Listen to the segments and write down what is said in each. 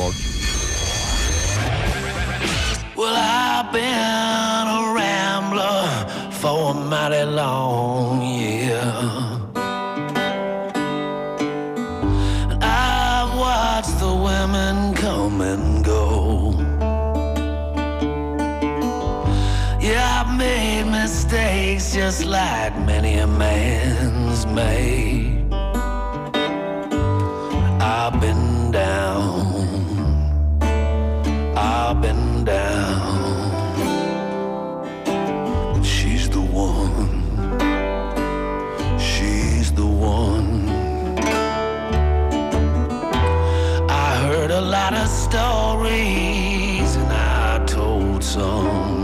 Well, I've been a rambler for a mighty long year. I've watched the women come and go. Yeah, I've made mistakes just like many a man's made. I've been down, I've been down. She's the one, she's the one. I heard a lot of stories and I told some.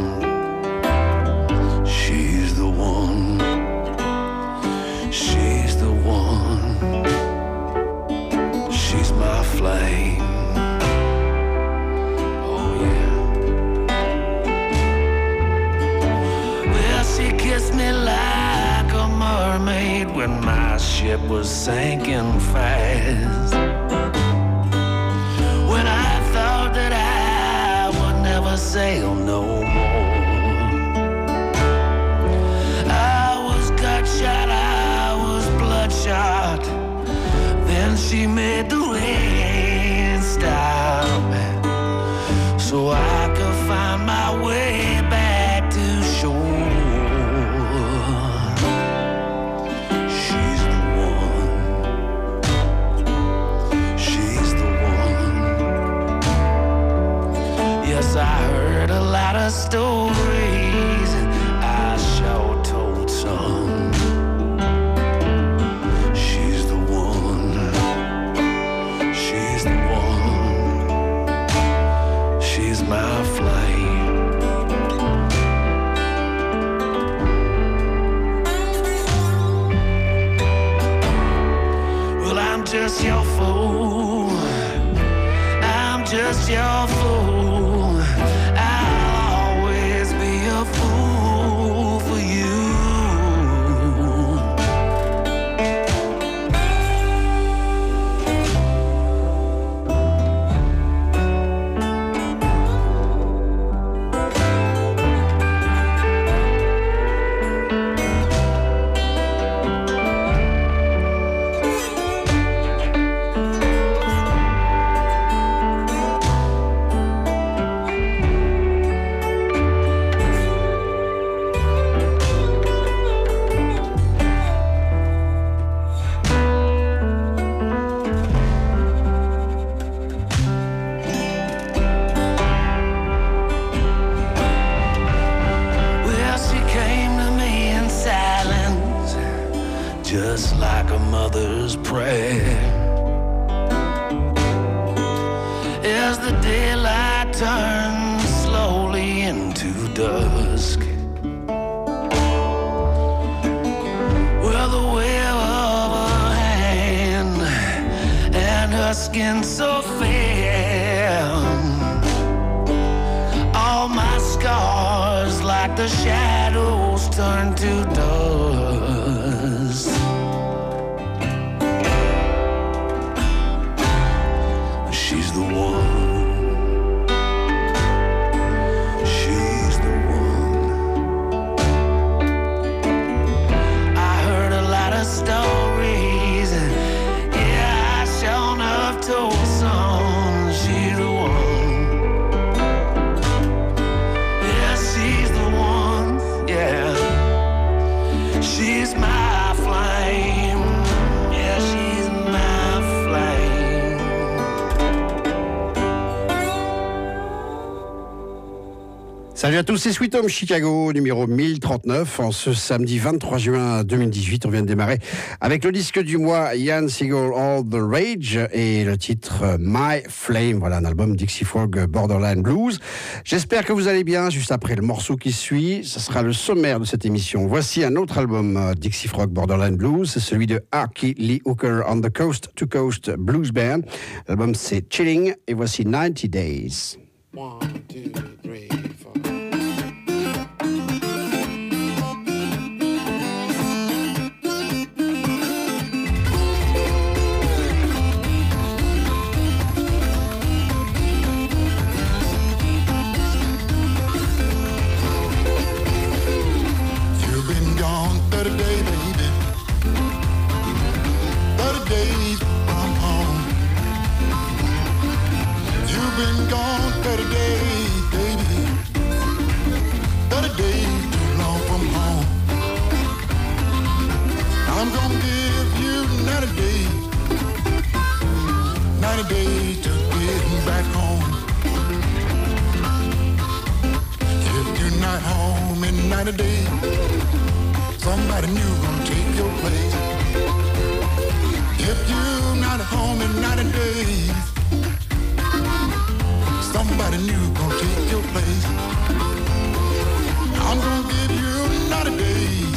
She's the one, she's the one. She's my flame. Kissed me like a mermaid when my ship was sinking fast. When I thought that I would never sail no more. I was gut shot, I was bloodshot. Then she made the rain stop so I could find my way back to shore. I heard a lot of stories and I sure told some. She's the one, she's the one. She's my flame. Well, I'm just your fool, I'm just your fool. Fool for you. Just like a mother's prayer. As the daylight turns slowly into dusk, well, the wave of her hand and her skin so fair, all my scars like the shadows turn to dust. She's the one, she's the one. I heard a lot of stories, yeah, I sure enough told some. She's the one, yeah, she's the one, yeah. She's my flame, yeah, she's my flame. Salut à tous, c'est Sweet Home Chicago, numéro 1039, en ce samedi 23 juin 2018. On vient de démarrer avec le disque du mois, Ian Seagal, All the Rage, et le titre My Flame. Voilà, un album Dixie Frog Borderline Blues. J'espère que vous allez bien. Juste après le morceau qui suit, ce sera le sommaire de cette émission. Voici un autre album Dixie Frog Borderline Blues, c'est celui de Archie Lee Hooker and the Coast to Coast Blues Band. L'album c'est Chilling, et voici 90 Days. 1, 2, 3, 4. You've been gone 30 days, baby. 30 days too long from home. I'm gonna give you 90 days. 90 days to getting back home. If you're not home in 90 days, somebody new gonna take your place. If you're not home in 90 days, somebody new gonna take your place. I'm gonna give you 90 days.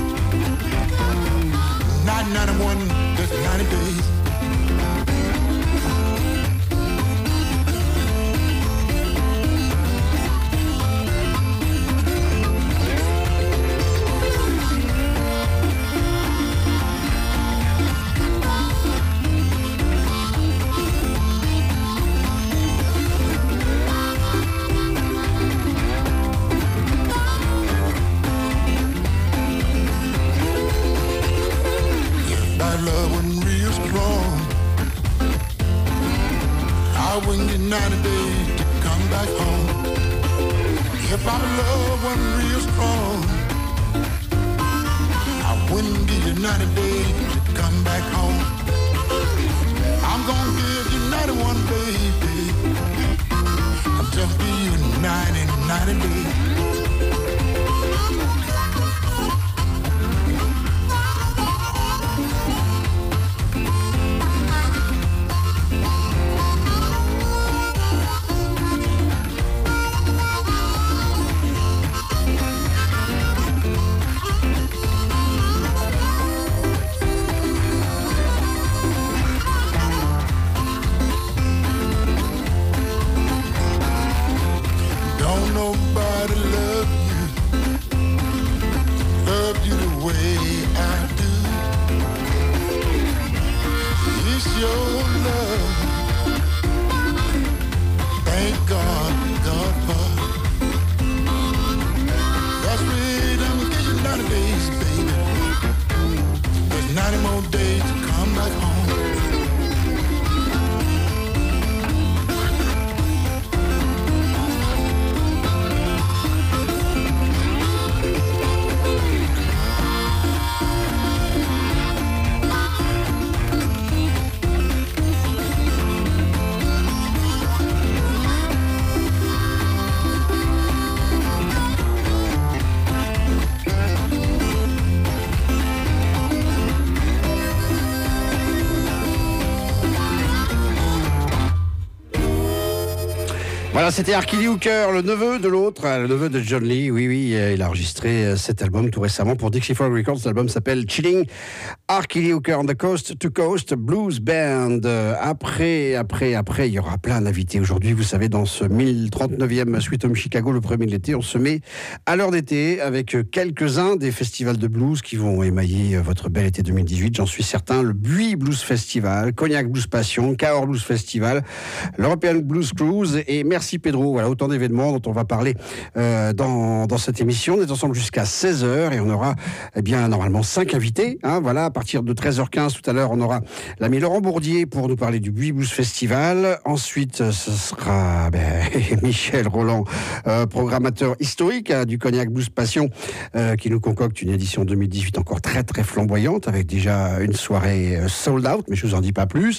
Not 91, just 90 days. Love wasn't real strong. I wouldn't get 90 days to come back home. If our love wasn't real strong, I wouldn't give you 90 days to come back home. I'm gonna give you 91 days, baby. I'm just give you 90 days. Nobody love you the way I do. It's your love. Thank God for. That's right, I'm gonna give you 90 days, baby. There's 90 more days to come back home. Voilà, c'était Arkie Lee Hooker, le neveu de l'autre, le neveu de John Lee. Oui, il a enregistré cet album tout récemment pour Dixie Frog Records. L'album s'appelle Chilling. Arkie Lee Hooker on the Coast to Coast Blues Band. Après, il y aura plein d'invités. Aujourd'hui, vous savez, dans ce 1039e Sweet Home Chicago, le premier de l'été, on se met à l'heure d'été avec quelques-uns des festivals de blues qui vont émailler votre bel été 2018. J'en suis certain. Le Buis Blues Festival, Cognac Blues Passion, Cahors Blues Festival, l'European Blues Cruise et merci Pedro. Voilà, autant d'événements dont on va parler dans cette émission. On est ensemble jusqu'à 16h et on aura normalement 5 invités. Voilà, à partir de 13h15 tout à l'heure, on aura l'ami Laurent Bourdier pour nous parler du Buis Blues Festival. Ensuite, ce sera Michel Roland, programmateur historique du Cognac Blues Passion, qui nous concocte une édition 2018 encore très très flamboyante avec déjà une soirée sold out, mais je vous en dis pas plus.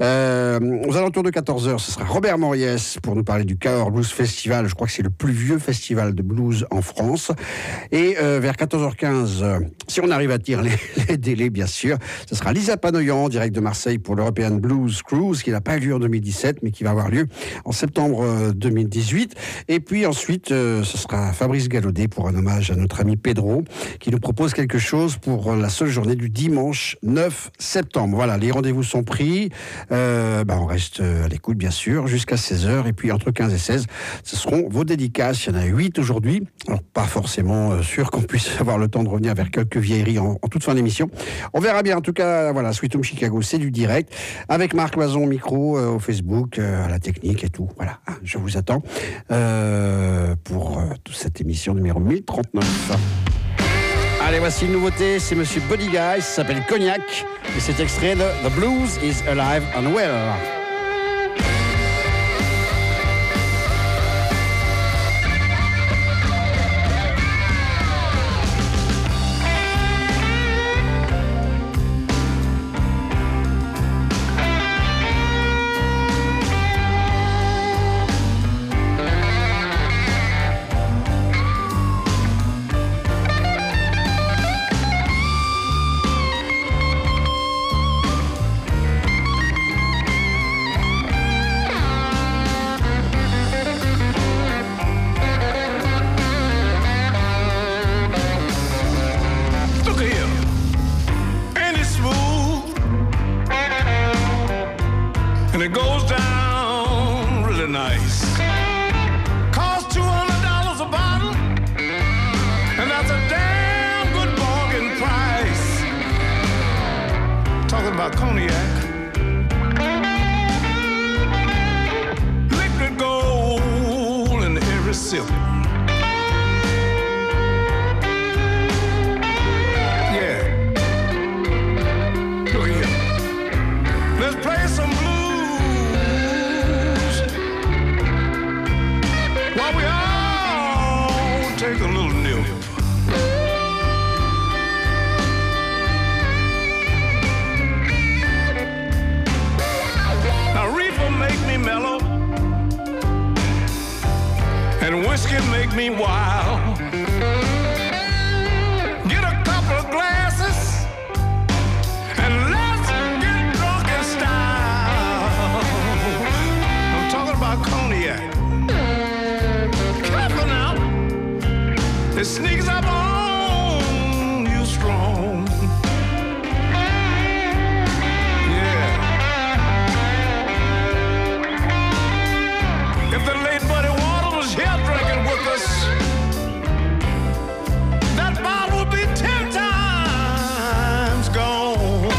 Aux alentours de 14h, ce sera Robert Moriès pour nous parler du Cahors Blues Festival. Je crois que c'est le plus vieux festival de blues en France. Et vers 14h15, si on arrive à tirer les délais, bien sûr, ce sera Lisa Panoyan, direct de Marseille pour l'European Blues Cruise, qui n'a pas eu lieu en 2017, mais qui va avoir lieu en septembre 2018. Et puis ensuite, ce sera Fabrice Gallaudet pour un hommage à notre ami Pedro, qui nous propose quelque chose pour la seule journée du dimanche 9 septembre. Voilà, les rendez-vous sont pris. On reste à l'écoute, bien sûr, jusqu'à 16h. Et puis entre 15 et 16, ce seront vos dédicaces. Il y en a 8 aujourd'hui. Alors, pas forcément sûr qu'on puisse avoir le temps de revenir vers quelques vieilleries en toute fin d'émission. On verra bien. En tout cas, voilà, Sweet Home Chicago, c'est du direct. Avec Marc Loison, micro, au Facebook, à la technique et tout. Voilà, je vous attends pour toute cette émission numéro 1039. Allez, voici une nouveauté. C'est Monsieur Buddy Guy. Ça s'appelle Cognac. Et c'est extrait de The Blues is Alive and Well. nice. Costs $200 a bottle, and that's a damn good bargain price. Talking about cognac. Liquid gold in every sip. Let's play some blues while we all take a little nip. Now reefer make me mellow, and whiskey make me wild. Get a couple of glasses and let's get drunk in style. I'm talking about cognac. Careful now, it sneaks up on you strong. Yeah. If the late Buddy Water was here drinking with us, that bottle would be 10 times gone.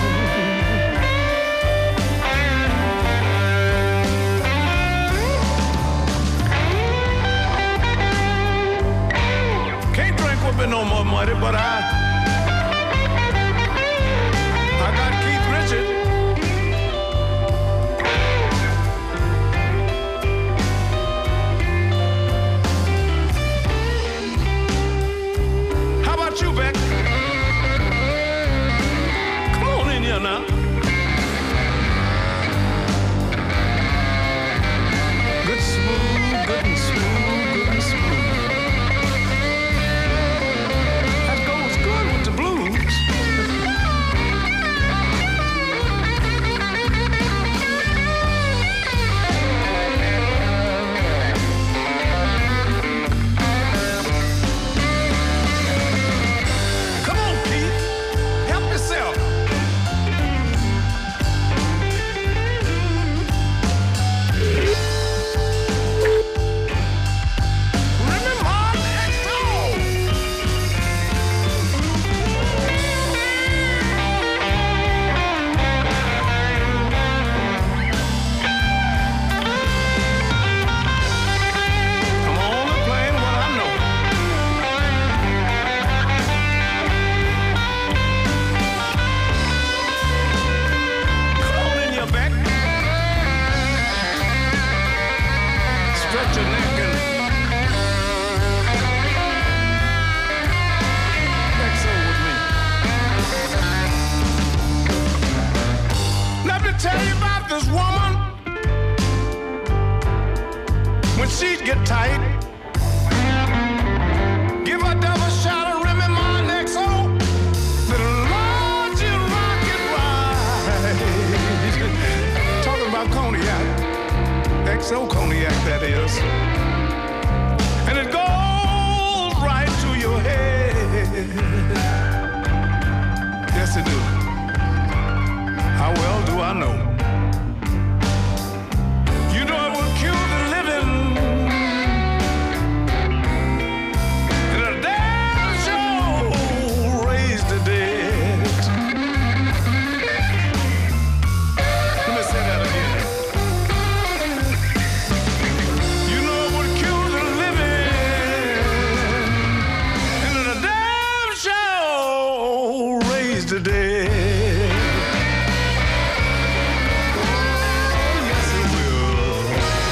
Can't drink with me no more money, but I got Keith Richard. How about you, Beck? Come on in here now. Good smooth, good and smooth, good and smooth. That goes good with the blues. Come on, Keith. Help yourself. Remy Martin XO. I'm only playing what I know. Come on in your back. Stretch your neck and XO with me. Let me tell you about this woman. When she'd get tight, give her a double shot of Remy Martin XO. Little Lord, you rock it right. Talking about cognac, XO cognac that is, and it goes right to your head. Yes, it do. How well do I know? You know it will kill the living, and a damn sure raise the dead. Let me say that again. You know it would kill the living, and a damn sure raise the dead. Oh, yes, it will.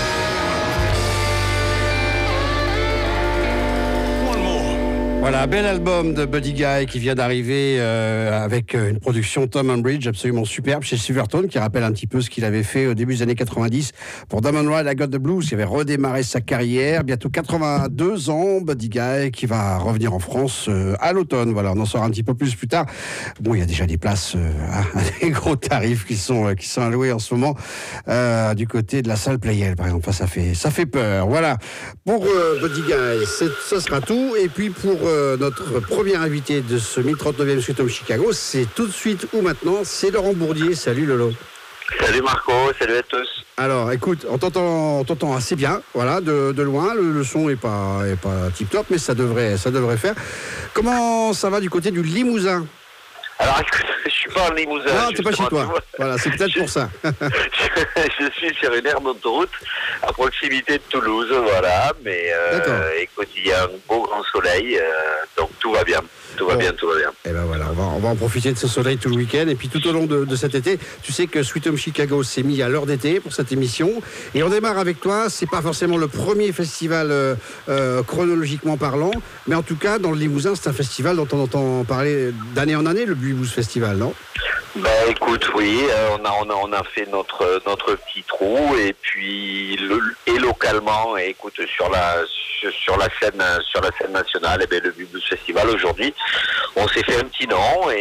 One more. Voilà, bel album de Buddy Guy qui vient d'arriver avec une production Tom Umbridge absolument superbe chez Silvertone, qui rappelle un petit peu ce qu'il avait fait au début des années 90 pour Diamond Ride I Got the Blues, qui avait redémarré sa carrière. Bientôt 82 ans, Buddy Guy qui va revenir en France à l'automne. Voilà, on en saura un petit peu plus tard. Bon, il y a déjà des places à des gros tarifs qui sont alloués en ce moment du côté de la salle Playel, par exemple. Enfin, ça fait peur. Voilà, pour Buddy Guy, ça sera tout. Et puis pour notre premier invité de ce 1039e Sweet Home Chicago, c'est tout de suite ou maintenant, c'est Laurent Bourdier. Salut Lolo. Salut Marco, salut à tous. Alors, écoute, on t'entend assez bien, voilà, de loin. Le son est pas tip top, mais ça devrait faire. Comment ça va du côté du Limousin? Alors écoute, je suis pas en Limousin. Non, t'es pas chez toi. Voilà, c'est peut-être pour ça. Je suis sur une aire d'autoroute à proximité de Toulouse, voilà. Mais écoute, il y a un beau grand soleil, donc tout va bien. Tout va bien. Et ben voilà, on va en profiter de ce soleil tout le week-end. Et puis tout au long de cet été, tu sais que Sweet Home Chicago s'est mis à l'heure d'été pour cette émission. Et on démarre avec toi. C'est pas forcément le premier festival chronologiquement parlant, mais en tout cas, dans le Limousin, c'est un festival dont on entend parler d'année en année, le Buibous Festival, non? Ben écoute, oui, on a fait notre petit trou et puis localement, et écoute, sur la scène nationale, et bien le Buibous Festival aujourd'hui, on s'est fait un petit nom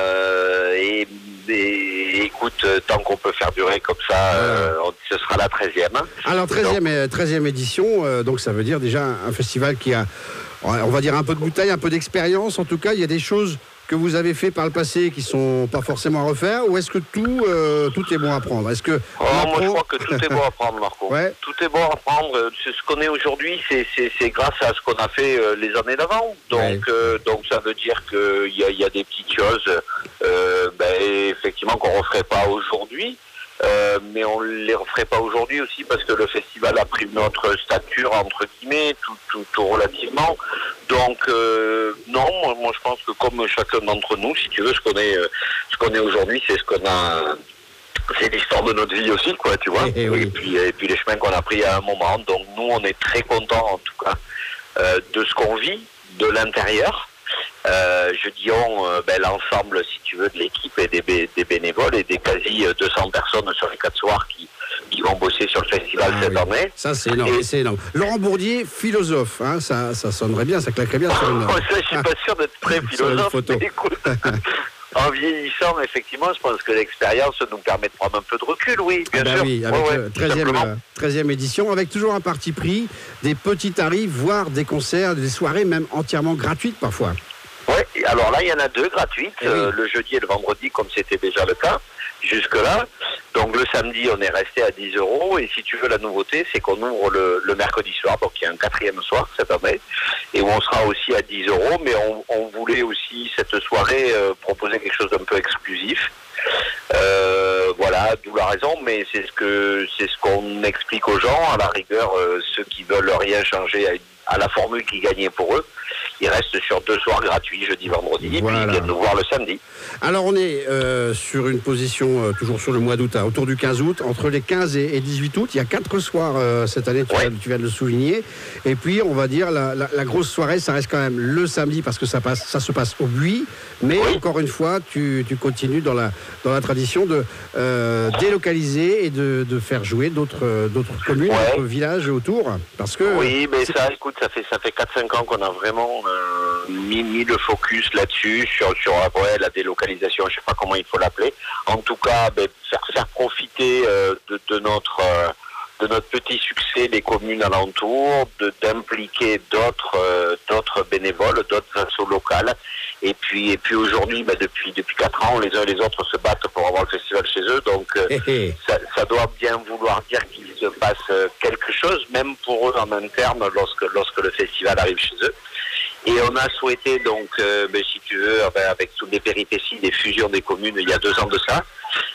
et écoute, tant qu'on peut faire durer comme ça, ce sera la 13e. Alors 13e édition, donc ça veut dire déjà un festival qui a, on va dire, un peu de bouteille, un peu d'expérience. En tout cas, il y a des choses que vous avez fait par le passé qui sont pas forcément à refaire, ou est-ce que tout est bon à prendre? Est-ce que moi je crois que tout est bon à prendre, Marco. Ouais. Tout est bon à prendre. Ce qu'on est aujourd'hui, c'est grâce à ce qu'on a fait les années d'avant. Donc ça veut dire qu'il y a des petites choses, effectivement, qu'on referait pas aujourd'hui. Mais on les referait pas aujourd'hui aussi parce que le festival a pris notre stature entre guillemets tout relativement. Donc non, moi je pense que comme chacun d'entre nous, si tu veux, ce qu'on est aujourd'hui, c'est ce qu'on a, c'est l'histoire de notre vie aussi, quoi, tu vois. Et puis les chemins qu'on a pris à un moment. Donc nous, on est très contents en tout cas de ce qu'on vit de l'intérieur. Je dis l'ensemble, si tu veux, de l'équipe et des bénévoles et des quasi 200 personnes sur les 4 soirs qui vont bosser sur le festival cette année. Ça, c'est énorme, Laurent Bourdier, philosophe, hein, ça sonnerait bien, ça claquerait bien sur une... Ça, je suis pas sûr d'être très philosophe, mais écoute, en vieillissant, effectivement, je pense que l'expérience nous permet de prendre un peu de recul, oui, bien sûr. Oui, avec 13e édition, avec toujours un parti pris, des petits tarifs, voire des concerts, des soirées même entièrement gratuites parfois. Oui, alors là, il y en a 2 gratuites, le jeudi et le vendredi, comme c'était déjà le cas jusque-là. Donc le samedi, on est resté à 10 €. Et si tu veux, la nouveauté, c'est qu'on ouvre le mercredi soir, donc il y a un 4e soir cette année, et où on sera aussi à 10 €. Mais on voulait aussi, cette soirée, proposer quelque chose d'un peu exclusif. Voilà, d'où la raison, mais c'est ce qu'on explique aux gens. À la rigueur, ceux qui veulent rien changer à la formule qui gagnait pour eux, ils restent sur 2 soirs gratuits, jeudi, vendredi, et puis ils viennent nous voir le samedi. Alors on est sur une position, toujours sur le mois d'août, autour du 15 août, entre les 15 et 18 août, il y a 4 soirs cette année, tu viens de le souligner, et puis on va dire la grosse soirée, ça reste quand même le samedi, parce que ça se passe au Buis, mais encore une fois, tu continues dans la tradition de délocaliser et de faire jouer d'autres communes, d'autres villages autour, parce que... Oui, mais ça, écoute, ça fait 4-5 ans qu'on a vraiment mis le focus là-dessus, sur la délocalisation, je ne sais pas comment il faut l'appeler. En tout cas, faire profiter de notre petit succès des communes alentours, d'impliquer d'autres bénévoles, d'autres assos locales. Et puis aujourd'hui, depuis 4 ans, les uns et les autres se battent pour avoir le festival chez eux. Donc ça doit bien vouloir dire qu'il se passe quelque chose, même pour eux en interne, lorsque le festival arrive chez eux. Et on a souhaité donc, si tu veux, avec toutes les péripéties des fusions des communes il y a 2 ans de ça,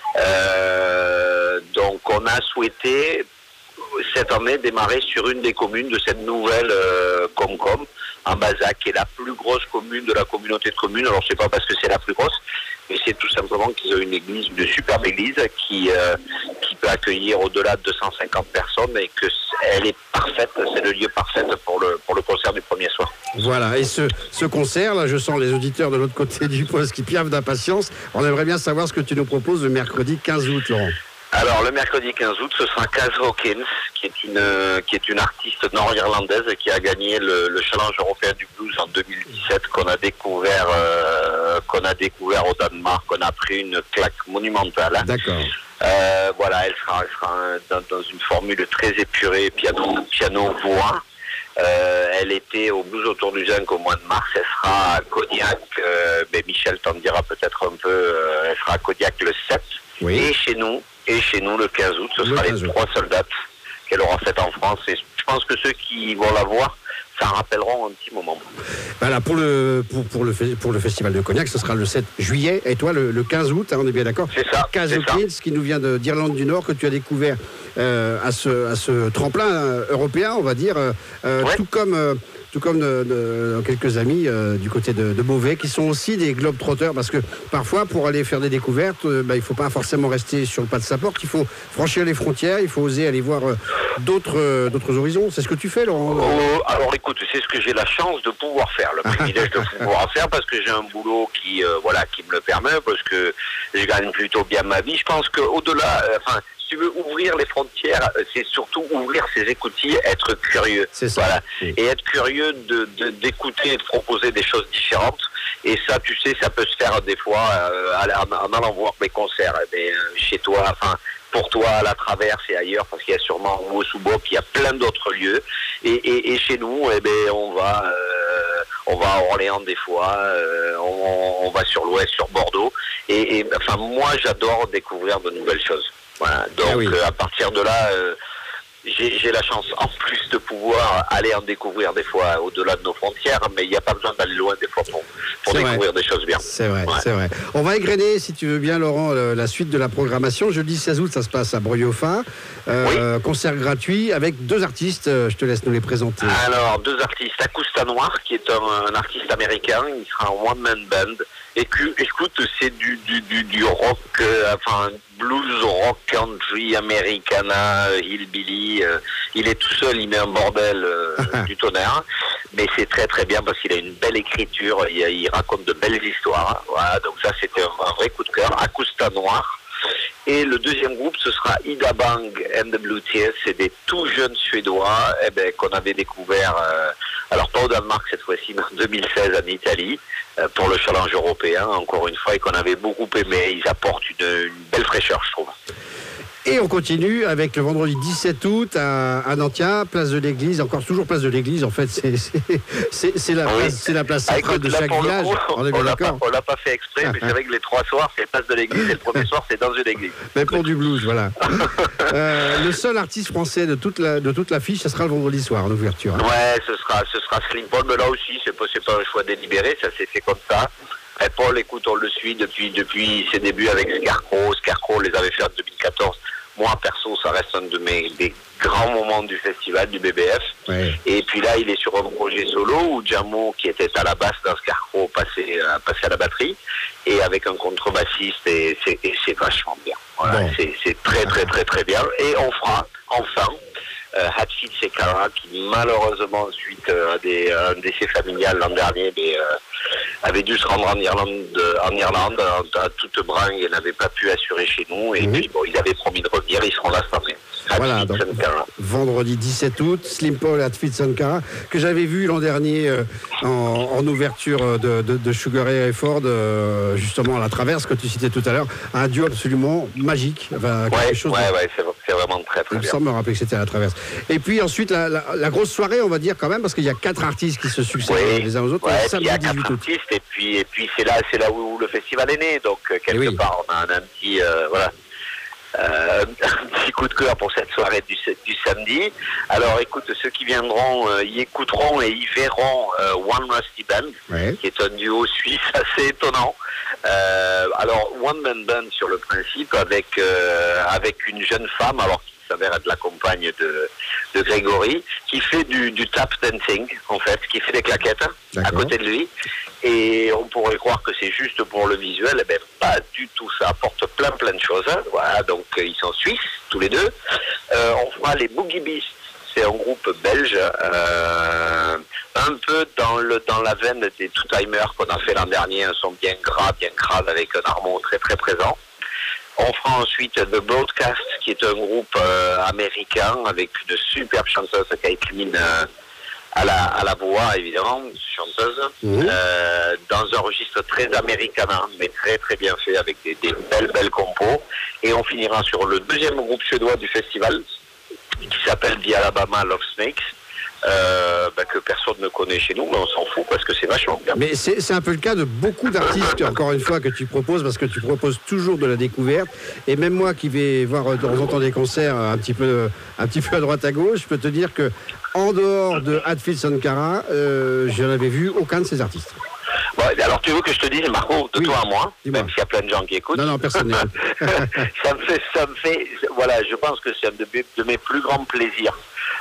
donc on a souhaité cette année démarrer sur une des communes de cette nouvelle Comcom, en Bazac, qui est la plus grosse commune de la communauté de communes. Alors c'est pas parce que c'est la plus grosse, mais c'est tout simplement qu'ils ont une église, une superbe église qui peut accueillir au-delà de 250 personnes et que elle est parfaite, c'est le lieu parfait pour le concert du premier soir. Voilà, et ce concert, là, je sens les auditeurs de l'autre côté du poste qui piaffent d'impatience. On aimerait bien savoir ce que tu nous proposes le mercredi 15 août, Laurent. Alors, le mercredi 15 août, ce sera Kaz Hawkins, qui est une artiste nord-irlandaise qui a gagné le Challenge européen du blues en 2017, qu'on a découvert au Danemark, qu'on a pris une claque monumentale. D'accord. Voilà, elle sera dans une formule très épurée, piano-voix. Elle était au Blues autour du Zinc au mois de mars. Elle sera à Cognac, Michel t'en dira peut-être un peu, elle sera à Cognac le 7. Oui. Et chez nous, Et chez nous, le 15 août, ce sera les 3 seules dates qu'elle aura faites en France. Et je pense que ceux qui vont la voir, ça rappelleront un petit moment. Voilà, pour le festival de Cognac, ce sera le 7 juillet. Et toi, le 15 août, hein, on est bien d'accord? C'est ça. Caso Prince, qui nous vient d'Irlande du Nord, que tu as découvert à ce tremplin européen, on va dire, Ouais. tout comme quelques amis du côté de Beauvais, qui sont aussi des globetrotters, parce que parfois, pour aller faire des découvertes, il ne faut pas forcément rester sur le pas de sa porte, il faut franchir les frontières, il faut oser aller voir d'autres horizons. C'est ce que tu fais, Laurent? Alors écoute, c'est ce que j'ai la chance de pouvoir faire, le privilège de pouvoir faire, parce que j'ai un boulot qui me le permet, parce que je gagne plutôt bien ma vie. Je pense qu'au-delà, si tu veux ouvrir les frontières, c'est surtout ouvrir ses écoutilles, être curieux. C'est ça. Voilà. Oui. Et être curieux d'écouter et de proposer des choses différentes. Et ça, tu sais, ça peut se faire des fois en allant voir mes concerts. Mais chez toi, pour toi, à la Traverse et ailleurs, parce qu'il y a sûrement au Sous-Boc, il y a plein d'autres lieux. Et chez nous, on va à Orléans des fois, on va sur l'Ouest, sur Bordeaux. Moi, j'adore découvrir de nouvelles choses. Voilà. Donc, à partir de là, j'ai la chance, en plus de pouvoir aller en découvrir des fois au-delà de nos frontières, mais il n'y a pas besoin d'aller loin des fois pour découvrir des choses bien. C'est vrai, c'est vrai. On va égrener, si tu veux bien, Laurent, la suite de la programmation. Jeudi 16 août, ça se passe à Breuil-au-Fin. Concert gratuit avec 2 artistes. Je te laisse nous les présenter. Alors, 2 artistes. Acousta Noir, qui est un artiste américain. Il sera en one-man band. Et écoute, c'est du rock, blues, rock, country, americana, hillbilly. Il est tout seul, il met un bordel du tonnerre. Mais c'est très très bien parce qu'il a une belle écriture, il raconte de belles histoires. Voilà, donc ça c'était un vrai coup de cœur. Acousta Noir. Et le deuxième groupe, ce sera Ida Bang and the Blue Tears. C'est des tout jeunes Suédois qu'on avait découvert, alors pas au Danemark cette fois-ci, mais en 2016 en Italie, pour le challenge européen, encore une fois, et qu'on avait beaucoup aimé. Ils apportent une belle fraîcheur, je trouve. Et on continue avec le vendredi 17 août à Nantia, place de l'église, encore toujours place de l'église, en fait, c'est la place centrale de chaque village. On l'a pas fait exprès, mais c'est vrai que les 3 soirs, c'est place de l'église, et le premier soir, c'est dans une église. Mais pour du blues, voilà. Le seul artiste français de toute l'affiche, ça sera le vendredi soir, en ouverture. Hein. Ouais, ce sera Slim Paul, mais là aussi, c'est pas un choix délibéré, ça s'est fait comme ça. Et Paul, écoute, on le suit depuis ses débuts avec Scarecrow. Scarecrow les avait fait en 2014. Moi, perso, ça reste un des grands moments du festival, du BBF. Ouais. Et puis là, il est sur un projet solo où Jamo, qui était à la basse dans Scarecrow, passait à la batterie. Et avec un contrebassiste, et c'est vachement bien. Voilà, bon. C'est très, très, très, très bien. Et on fera, enfin, Hatfield Sekara, qui malheureusement, suite à un décès familial l'an dernier, avait dû se rendre en Irlande à toute bringue et n'avait pas pu assurer chez nous. Et puis, ils avaient promis de revenir, ils seront là cette année. Voilà, donc, vendredi 17 août, Slim Paul et Hatfield Sankara, que j'avais vu l'an dernier en ouverture de Sugar Ray Ford, justement à la Traverse, que tu citais tout à l'heure. Un duo absolument magique. C'est vraiment très, très bien. Il me semble me rappeler que c'était à la Traverse. Et puis ensuite, la grosse soirée, on va dire quand même, parce qu'il y a 4 artistes qui se succèdent les uns aux autres. Il y a 4 artistes, et puis c'est là où le festival est né. Donc, quelque part, on a un petit... un petit coup de cœur pour cette soirée du samedi. Alors écoute, ceux qui viendront y écouteront et y verront One Rusty Band, qui est un duo suisse assez étonnant. Alors One Man Band sur le principe avec une jeune femme, alors qui s'avère être la compagne de Grégory, qui fait du tap dancing en fait, qui fait des claquettes à côté de lui. Et on pourrait croire que c'est juste pour le visuel, eh bien pas du tout, ça apporte plein de choses. Voilà, donc ils sont suisses, tous les deux. On fera les Boogie Beasts, c'est un groupe belge, un peu dans la veine des Two-Timers qu'on a fait l'an dernier, un son bien gras, bien crade, avec un harmon très très présent. On fera ensuite The Broadcast, qui est un groupe américain, avec une superbe chanteuse, Caitlin à la voix, évidemment, chanteuse, dans un registre très américain, mais très très bien fait, avec des belles compos. Et on finira sur le deuxième groupe suédois du festival, qui s'appelle The Alabama Love Snakes. que personne ne connaît chez nous, mais on s'en fout parce que c'est vachement bien. Mais c'est un peu le cas de beaucoup d'artistes, encore une fois, que tu proposes, parce que tu proposes toujours de la découverte. Et même moi qui vais voir de temps en temps des concerts un petit peu à droite à gauche, je peux te dire que en dehors de Hatfield Sankara, je n'avais vu aucun de ces artistes. Bon, alors tu veux que je te dise, Marco, de Oui, toi à moi, dis-moi. même s'il y a plein de gens qui écoutent. Non, personne n'écoute. ça me fait, voilà, je pense que c'est un de mes plus grands plaisirs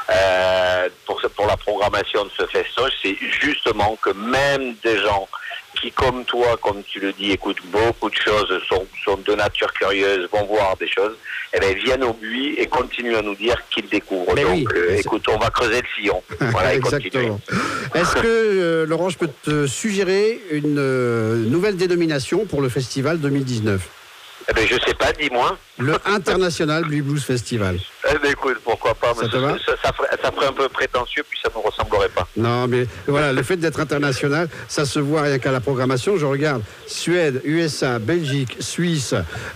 pour la programmation de ce festoche, c'est justement que même des gens qui, comme toi, comme tu le dis, écoutent beaucoup de choses, sont de nature curieuse, vont voir des choses, eh bien, viennent au Buis et continuent à nous dire qu'ils découvrent. Mais donc, oui, écoute, on va creuser le sillon. Voilà, et continuer. Exactement. Est-ce que, Laurent, je peux te suggérer une nouvelle dénomination pour le festival 2019 ? Eh bien, je sais pas, dis-moi. Le International Blues Festival. Eh bien, écoute, pourquoi pas, mais Ça te va ? ça ferait un peu prétentieux, puis ça ne nous ressemblerait pas. Non, mais voilà, le fait d'être international, ça se voit rien qu'à la programmation. Je regarde Suède, USA, Belgique, Suisse,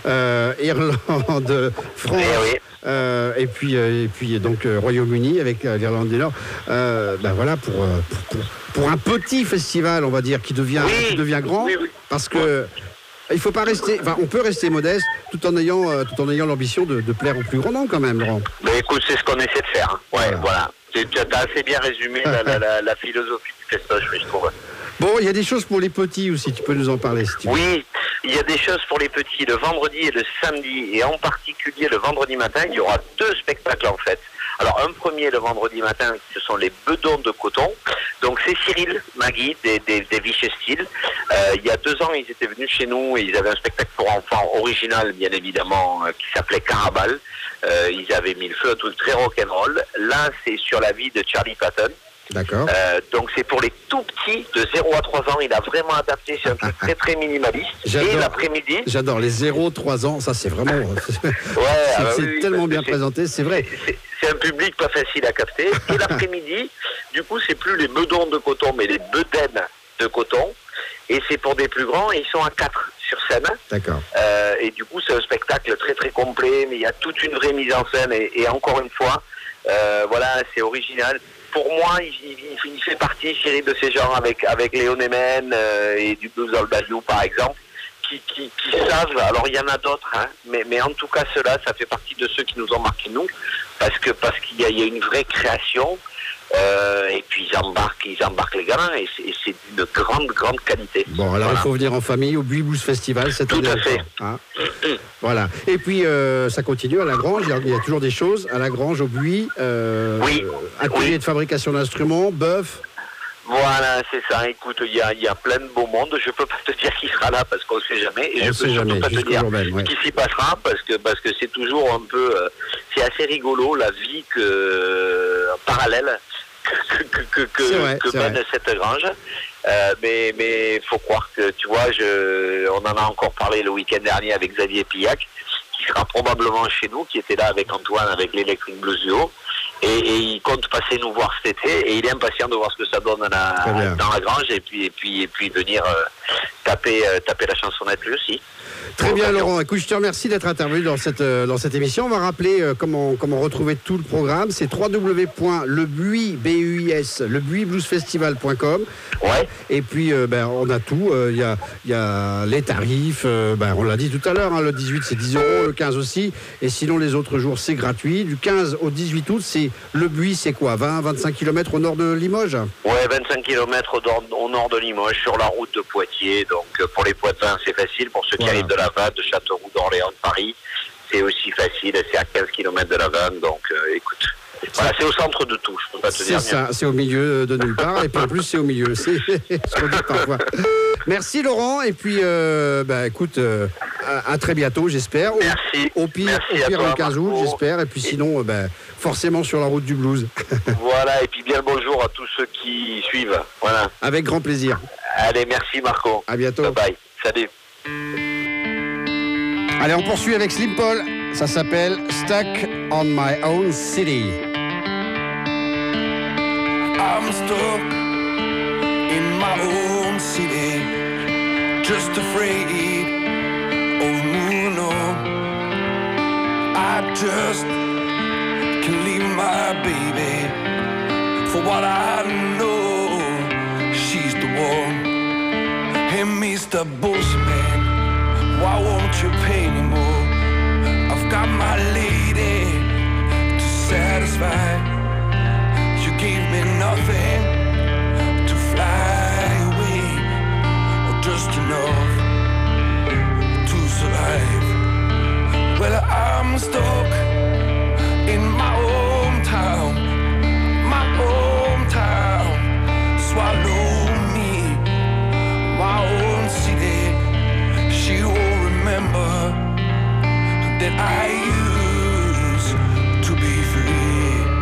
Irlande, France. Eh oui. Et puis donc Royaume-Uni avec l'Irlande du Nord. Voilà pour un petit festival, on va dire, qui devient grand, oui. parce que il faut pas rester. Enfin, on peut rester modeste tout en ayant l'ambition de plaire au plus grand nombre quand même, Laurent. Mais écoute, c'est ce qu'on essaie de faire. Ouais, voilà. Tu as assez bien résumé la philosophie du festoche, je trouve. Bon, il y a des choses pour les petits aussi. Tu peux nous en parler, si tu veux. Oui, il y a des choses pour les petits le vendredi et le samedi, et en particulier le vendredi matin, il y aura 2 spectacles en fait. Alors un premier le vendredi matin, ce sont les bedons de coton. Donc c'est Cyril Magui des Vicious Steel. Il y a 2 ans, ils étaient venus chez nous et ils avaient un spectacle pour enfants original, bien évidemment, qui s'appelait Carabal. Ils avaient mis le feu à un truc très rock'n'roll. Là, c'est sur la vie de Charlie Patton. D'accord. Donc c'est pour les tout petits de 0 à 3 ans. Il a vraiment adapté, c'est un truc très très minimaliste. Et l'après-midi. J'adore les 0-3 ans, ça c'est vraiment. C'est tellement bien présenté, c'est vrai. C'est un public pas facile à capter. Et l'après-midi, du coup, c'est plus les bedons de coton, mais les bedaines de coton. Et c'est pour des plus grands, et ils sont à 4 sur scène. D'accord. Et du coup, c'est un spectacle très très complet, mais il y a toute une vraie mise en scène. Et encore une fois, voilà, c'est original. Pour moi, il fait partie, Cyril, de ces gens avec Léon Emen et du Blues All Bayou, par exemple, qui savent. Alors, il y en a d'autres, hein, mais en tout cas, ceux-là, ça fait partie de ceux qui nous ont marqué, nous, parce qu'il y a une vraie création. Et puis ils embarquent les gamins et c'est d'une grande qualité. Bon, alors il faut venir en famille au Buis Blues Festival cette année. Tout à fait. Hein. Voilà. Et puis ça continue à la Grange. Il y a toujours des choses à la Grange au Buis. Atelier de fabrication d'instruments, bœuf. Voilà, c'est ça. Écoute, il y a plein de beau monde. Je peux pas te dire qui sera là parce qu'on ne sait jamais. Et je peux surtout pas te dire ce qui s'y passera parce que c'est toujours un peu, c'est assez rigolo la vie parallèle que mène cette grange. Mais faut croire que, tu vois, on en a encore parlé le week-end dernier avec Xavier Pillac, qui sera probablement chez nous, qui était là avec Antoine, avec l'Electric Blues Duo. Et il compte passer nous voir cet été, et il est impatient de voir ce que ça donne dans la grange, et puis venir taper la chansonnette lui aussi. Très bien, Laurent. Écoute, je te remercie d'être intervenu dans cette émission. On va rappeler comment retrouver tout le programme. C'est lebuisbluesfestival.com. Ouais. Et puis, on a tout. Il y a les tarifs. On l'a dit tout à l'heure. Hein, le 18, c'est 10 €. Le 15 aussi. Et sinon, les autres jours, c'est gratuit. Du 15 au 18 août, c'est le Buis, c'est quoi, 20-25 km au nord de Limoges? Ouais, 25 km au nord de Limoges, sur la route de Poitiers. Donc, pour les Poitevins, c'est facile. Pour ceux qui arrivent de la Vanne, de Châteauroux, d'Orléans, de Paris, c'est aussi facile. C'est à 15 km de la Vanne. Donc, écoute. Voilà, c'est au centre de tout, je peux pas te dire. C'est ça, c'est au milieu de nulle part. Et puis en plus, c'est au milieu. C'est ce qu'on dit parfois. Merci, Laurent. Et puis, écoute, à très bientôt, j'espère. Merci. Au pire, le 15 août, j'espère. Et puis sinon, forcément sur la route du blues. Voilà, et puis bien le bonjour à tous ceux qui suivent. Voilà. Avec grand plaisir. Allez, merci Marco. À bientôt. Bye bye. Salut. Allez, on poursuit avec Slim Paul. Ça s'appelle Stuck on My Own City. I'm stuck in my own city, just afraid of moving on. I just can't leave my baby For what I know, she's the one. Hey, Mr. Bushman, why won't you pay me more? I've got my lady to satisfy. You gave me nothing to fly away, or just enough to survive. Well, I'm stuck in my hometown, swallow me, my own city. She will remember that I used to be free.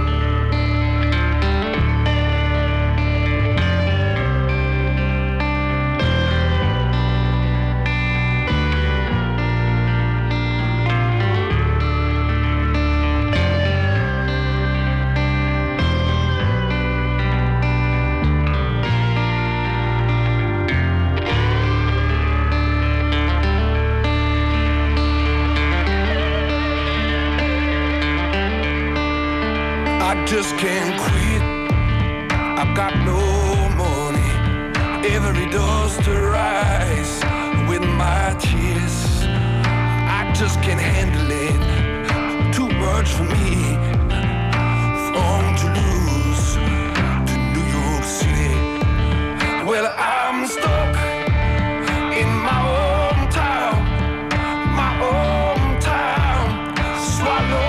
Just can't quit. I've got no money. Every dust to rise with my tears. I just can't handle it. Too much for me. From Toulouse to New York City. Well, I'm stuck in my hometown. My hometown. Swallow.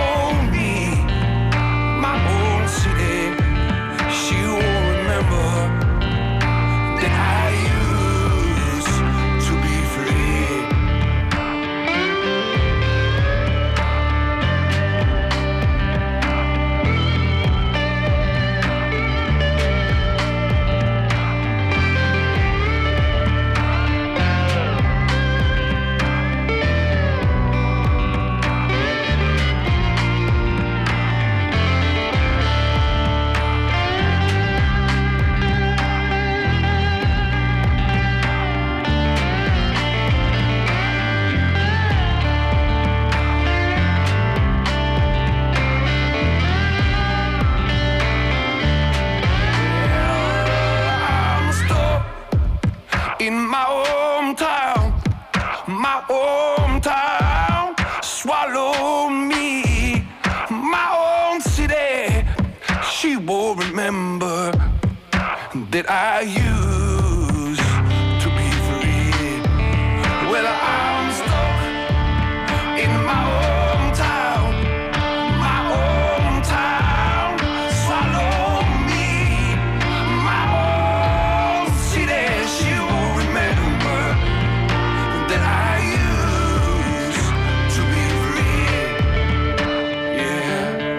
She will remember that I used to be free. Swallow me, my own city. She will remember that I used to be free. Well, I'm stuck in my hometown, my hometown. Swallow me, my own city. She will remember that I used to be free. Yeah.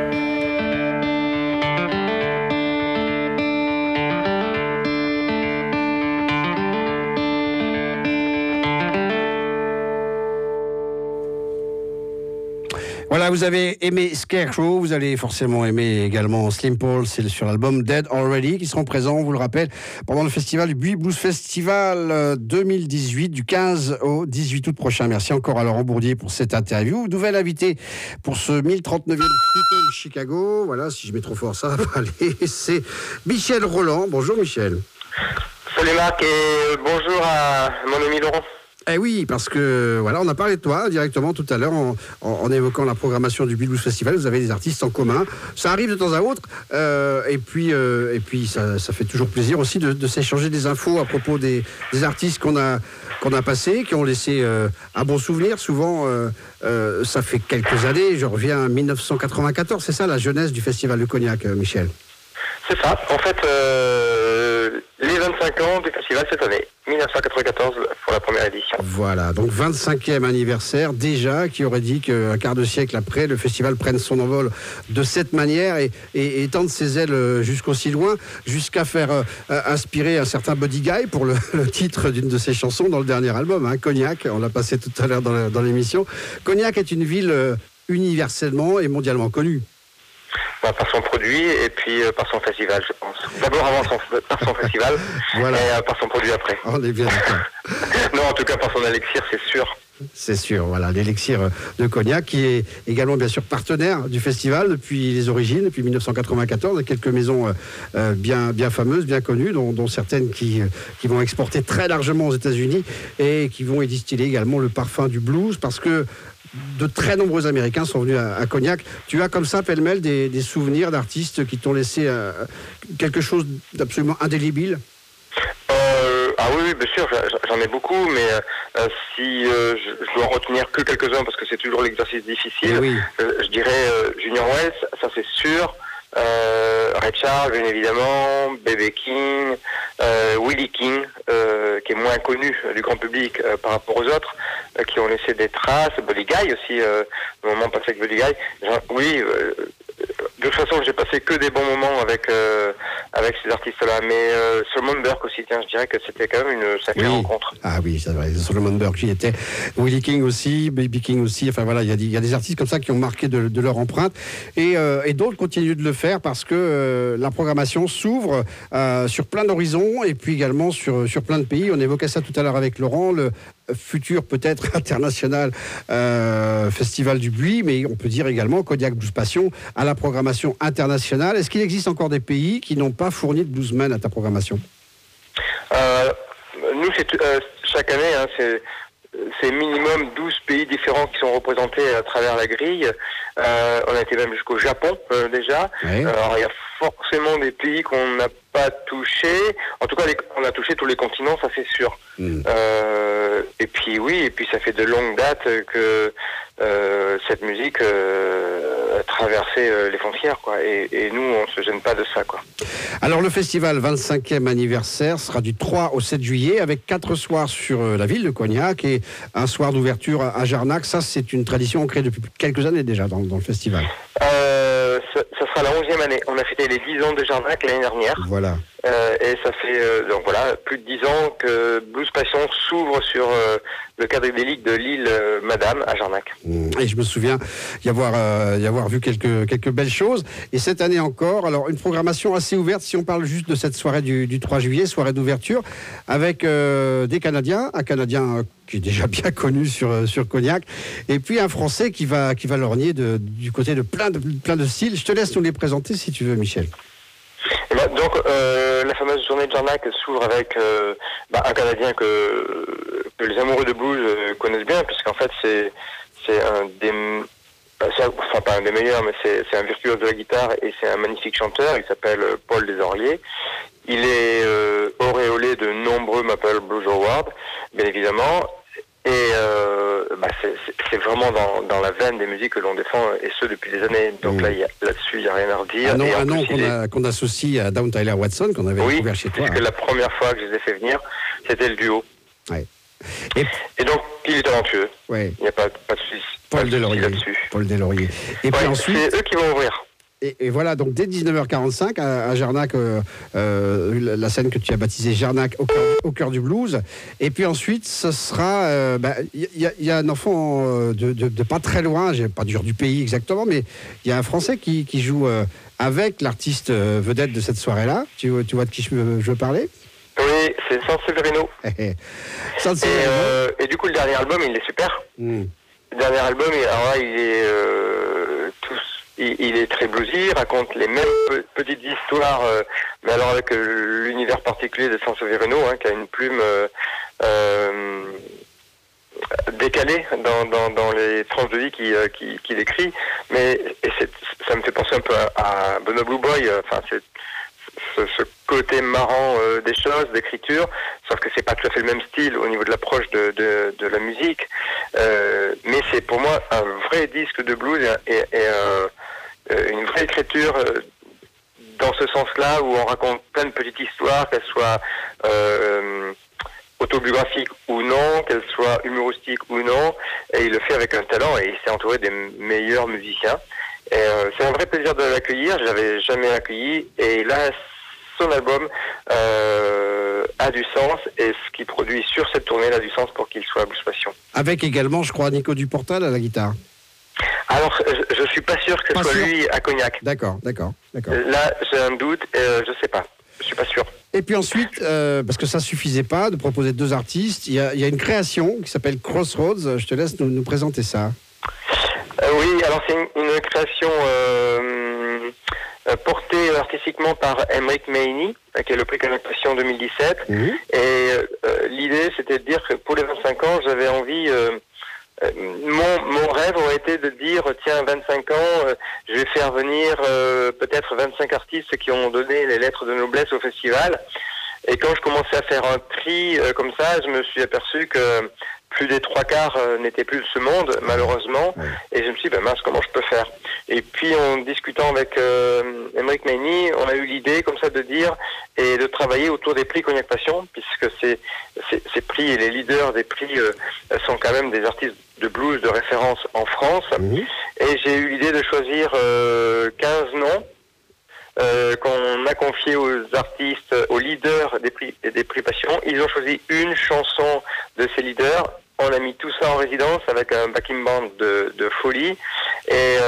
Voilà, vous avez aimé Scarecrow, vous allez forcément aimer également Slim Paul, c'est sur l'album Dead Already, qui seront présents, on vous le rappelle, pendant le festival du Buis Blues Festival 2018, du 15 au 18 août prochain. Merci encore à Laurent Bourdier pour cette interview. Nouvel invité pour ce 1039e Sweet Chicago. Voilà, si je mets trop fort, ça va aller. C'est Michel Roland. Bonjour Michel. Salut Marc et bonjour à mon ami Laurent. Eh oui, parce que voilà, on a parlé de toi directement tout à l'heure en évoquant la programmation du Buis Blues Festival. Vous avez des artistes en commun. Ça arrive de temps à autre, et puis ça fait toujours plaisir aussi de s'échanger des infos à propos des artistes qu'on a passés, qui ont laissé un bon souvenir. Souvent, ça fait quelques années. Je reviens à 1994. C'est ça la jeunesse du Festival de Cognac, Michel. C'est ça. En fait, les 25 ans du festival cette année, 1994 pour la première édition. Voilà, donc 25e anniversaire déjà, qui aurait dit qu'un quart de siècle après, le festival prenne son envol de cette manière et tende ses ailes jusqu'aussi loin, jusqu'à faire inspirer un certain Buddy Guy pour le titre d'une de ses chansons dans le dernier album, hein, Cognac, on l'a passé tout à l'heure dans l'émission. Cognac est une ville universellement et mondialement connue. Par son produit et puis par son festival, je pense. D'abord par son festival, voilà. Et par son produit après. On est bien d'accord. Non, en tout cas par son élixir, c'est sûr. C'est sûr, voilà, l'élixir de Cognac, qui est également bien sûr partenaire du festival depuis les origines, depuis 1994, quelques maisons bien fameuses, bien connues, dont certaines qui vont exporter très largement aux États-Unis et qui vont y distiller également le parfum du blues, parce que de très nombreux Américains sont venus à Cognac. Tu as comme ça, pêle-mêle, des souvenirs d'artistes qui t'ont laissé quelque chose d'absolument indélébile? Ah oui, bien sûr, j'en ai beaucoup, mais si je dois en retenir que quelques-uns, parce que c'est toujours l'exercice difficile, oui. Je dirais Junior Wells, ça c'est sûr, Ray Charles, bien évidemment, B.B. King, Willie King, qui est moins connu du grand public par rapport aux autres, qui ont laissé des traces, Buddy Guy aussi, le moment passé avec Buddy Guy. Oui, de toute façon, j'ai passé que des bons moments avec ces artistes-là, mais Solomon Burke aussi, tiens, je dirais que c'était quand même une sacrée rencontre. Ah oui, c'est vrai, Solomon Burke qui était, Willie King aussi, Baby King aussi, enfin voilà, il y a des artistes comme ça qui ont marqué de leur empreinte, et d'autres continuent de le faire parce que la programmation s'ouvre sur plein d'horizons, et puis également sur plein de pays. On évoquait ça tout à l'heure avec Laurent, le futur peut-être international Festival du Buis, mais on peut dire également Cognac Blues Passion à la programmation internationale. Est-ce qu'il existe encore des pays qui n'ont pas fourni de bluesmen à ta programmation? Nous, chaque année, hein, c'est minimum 12 pays différents qui sont représentés à travers la grille. On a été même jusqu'au Japon déjà. Oui. Alors il y a forcément des pays qu'on n'a pas touchés. En tout cas, on a touché tous les continents, ça c'est sûr. Et puis oui, et puis ça fait de longues dates que cette musique a traversé les frontières, quoi. Et nous, on se gêne pas de ça, quoi. Alors le festival 25e anniversaire sera du 3 au 7 juillet avec 4 soirs sur la ville de Cognac et un soir d'ouverture à Jarnac. Ça, c'est une tradition ancrée depuis quelques années déjà dans le festival. Ça sera la 11e année. On a fêté les 10 ans de Jarnac l'année dernière. Voilà. Et ça fait donc voilà plus de 10 ans que Blues Passion s'ouvre sur le cadre idyllique de l'île Madame à Jarnac. Et je me souviens y avoir vu quelques belles choses. Et cette année encore, alors une programmation assez ouverte, si on parle juste de cette soirée du 3 juillet, soirée d'ouverture, avec des Canadiens, un Canadien qui est déjà bien connu sur Cognac, et puis un Français qui va lorgner du côté de plein de styles. Je te laisse nous les présenter si tu veux, Michel. Donc la fameuse journée de Jarnac s'ouvre avec un Canadien que les amoureux de blues connaissent bien, puisqu'en fait c'est un des enfin pas un des meilleurs, mais c'est un virtuose de la guitare et c'est un magnifique chanteur. Il s'appelle Paul Desorliers. Il est auréolé de nombreux Maple Blues Awards, bien évidemment. Et c'est vraiment dans la veine des musiques que l'on défend, et ce depuis des années. Donc là-dessus, il n'y a rien à redire. Un nom qu'on associe à Down Tyler Watson, qu'on avait découvert chez toi. Oui, parce que la première fois que je les ai fait venir, c'était le duo. Ouais. Et donc, il est talentueux. Ouais. Il n'y a pas de souci là-dessus. Paul Desorliers. Et puis ensuite, c'est eux qui vont ouvrir. Et voilà, donc dès 19h45 à Jarnac, la scène que tu as baptisée Jarnac au cœur du blues. Et puis ensuite, ce sera... y a un enfant de pas très loin, j'ai pas dire du pays exactement, mais il y a un Français qui joue avec l'artiste vedette de cette soirée-là. Tu vois de qui je veux parler? Oui, c'est Sanseverino. Et du coup, le dernier album, il est super. Le dernier album, il est très bluesy, il raconte les mêmes petites histoires, mais alors avec l'univers particulier de Sanseverino, qui a une plume décalée dans les tranches de vie qu'il écrit. Ça me fait penser un peu à Benoît Blue Boy, ce côté marrant des choses, d'écriture, sauf que c'est pas tout à fait le même style au niveau de l'approche de la musique, mais c'est pour moi un vrai disque de blues et une vraie écriture dans ce sens-là, où on raconte plein de petites histoires, qu'elles soient autobiographiques ou non, qu'elles soient humoristiques ou non, et il le fait avec un talent, et il s'est entouré des meilleurs musiciens. Et c'est un vrai plaisir de l'accueillir, je l'avais jamais accueilli, et là, son album a du sens, et ce qu'il produit sur cette tournée a du sens pour qu'il soit Blues Passion. Avec également, je crois, Nico Duportal à la guitare. Alors, je suis pas sûr que ce soit lui à Cognac. D'accord. Là, j'ai un doute, je sais pas. Je suis pas sûr. Et puis ensuite, parce que ça suffisait pas de proposer 2 artistes, il y a une création qui s'appelle Crossroads. Je te laisse nous présenter ça. Oui, alors c'est une création portée artistiquement par Emmerich Meini, qui est le prix Connectation 2017. Et l'idée, c'était de dire que pour les 25 ans, j'avais envie... mon rêve aurait été de dire, tiens, 25 ans, je vais faire venir peut-être 25 artistes qui ont donné les lettres de noblesse au festival. Et quand je commençais à faire un tri comme ça, je me suis aperçu que plus des 3/4 n'étaient plus de ce monde, malheureusement. Et je me suis dit, mince, comment je peux faire? Et puis, en discutant avec Emmerich Meini, on a eu l'idée, comme ça, de dire et de travailler autour des prix Cognac Passion, puisque ces prix et les leaders des prix sont quand même des artistes de blues de référence en France. Et j'ai eu l'idée de choisir 15 noms qu'on a confié aux artistes, aux leaders des prix Passion. Ils ont choisi une chanson de ces leaders. On a mis tout ça en résidence avec un backing band de folie. Et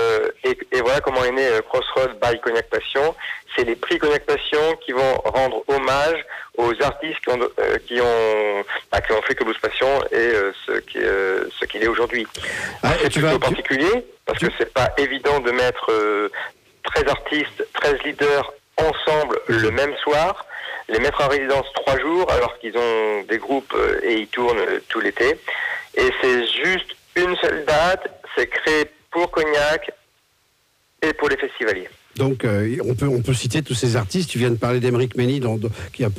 voilà comment est né Crossroads by Cognac Passion. C'est les prix Cognac Passion qui vont rendre hommage aux artistes qui ont fait que Blues Passion et ce qu'il est aujourd'hui. C'est plutôt particulier parce que c'est pas évident de mettre 13 artistes, 13 leaders ensemble le même soir, les mettre en résidence 3 jours alors qu'ils ont des groupes et ils tournent tout l'été. Et c'est juste une seule date, c'est créé pour Cognac et pour les festivaliers. Donc on peut citer tous ces artistes. Tu viens de parler d'Emmerich Meini, qui est un peu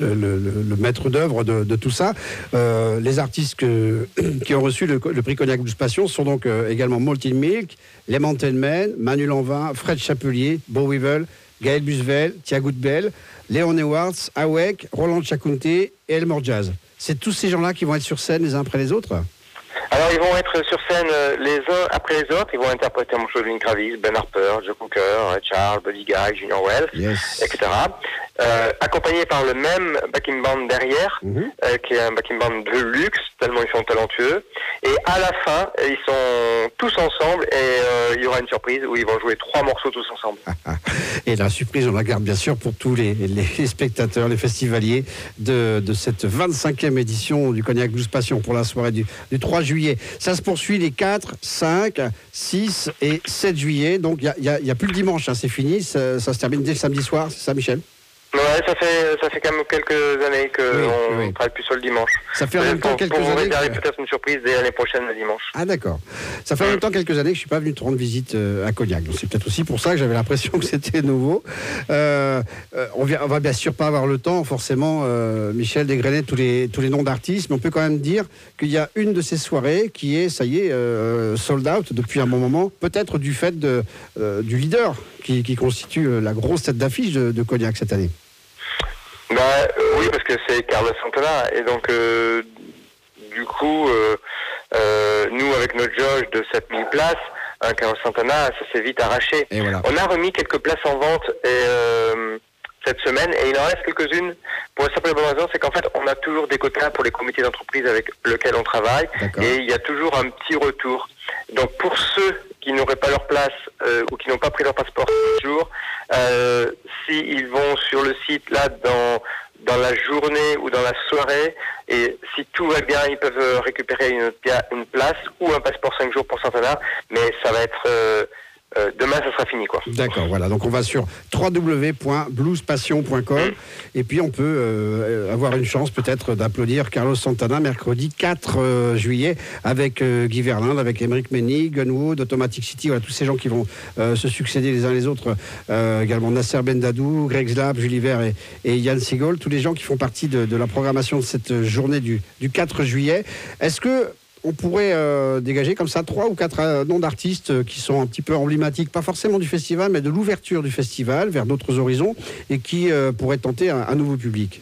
le maître d'œuvre de tout ça. Les artistes qui ont reçu le prix Cognac Blues Passion sont donc également Maltin Milk, Les Mountain Men, Manu Lanvin, Fred Chapelier, Bo Weevil, Gaël Busvel, Thiago Bell, Léon Edwards, Awek, Roland Chakunte et Elmore Jazz. C'est tous ces gens-là qui vont être sur scène les uns après les autres? Alors ils vont être sur scène les uns après les autres, ils vont interpréter un morceau de Lynn Travis, Ben Harper, Joe Cooker, Charles, Buddy Guy, Junior Wells, etc. Accompagnés par le même backing band derrière, qui est un backing band de luxe, tellement ils sont talentueux. Et à la fin, ils sont tous ensemble et il y aura une surprise où ils vont jouer 3 morceaux tous ensemble. Et la surprise, on la garde bien sûr pour tous les spectateurs, les festivaliers de cette 25e édition du Cognac Blues Passion pour la soirée du 3 juillet. Ça se poursuit les 4, 5, 6 et 7 juillet. Donc il y a plus le dimanche, hein, c'est fini. Ça se termine dès le samedi soir, c'est ça, Michel? Ouais, ça fait quand même quelques années qu'on ne travaille plus sur le dimanche. Ça fait en même temps quelques années. On va peut-être une surprise dès l'année prochaine, le dimanche. Ah d'accord. Ça fait en même temps quelques années que je ne suis pas venu te rendre visite à Cognac. Donc c'est peut-être aussi pour ça que j'avais l'impression que c'était nouveau. On va bien sûr pas avoir le temps, forcément, Michel, d'égrener tous les noms d'artistes, mais on peut quand même dire qu'il y a une de ces soirées qui est, ça y est, sold out depuis un bon moment, peut-être du fait du leader qui constitue la grosse tête d'affiche de Cognac cette année. Oui, parce que c'est Carlos Santana. Et donc, du coup, nous, avec notre jauge de 7000 places, Carlos Santana, ça s'est vite arraché. Voilà. On a remis quelques places en vente cette semaine, et il en reste quelques-unes. Pour la simple bonne raison, c'est qu'en fait, on a toujours des quotas pour les comités d'entreprise avec lesquels on travaille, et il y a toujours un petit retour. Donc, pour ceux qui n'auraient pas leur place ou qui n'ont pas pris leur passeport ce jour, s'ils vont sur le site là dans la journée ou dans la soirée, et si tout va bien, ils peuvent récupérer une place ou un passeport 5 jours pour Santana, mais ça va être demain, ça sera fini, quoi. D'accord, voilà. Donc on va sur www.bluespassion.com et puis on peut avoir une chance peut-être d'applaudir Carlos Santana mercredi 4 juillet avec Guy Verlinde, avec Emmerich Meini, Gunwood, Automatic City, voilà, tous ces gens qui vont se succéder les uns les autres. Également Nasser Bendadou, Greg Slab, Julie Vert et Yann Seagull, tous les gens qui font partie de la programmation de cette journée du 4 juillet. Est-ce que on pourrait dégager comme ça 3 ou 4 noms d'artistes qui sont un petit peu emblématiques, pas forcément du festival, mais de l'ouverture du festival vers d'autres horizons et qui pourraient tenter un nouveau public?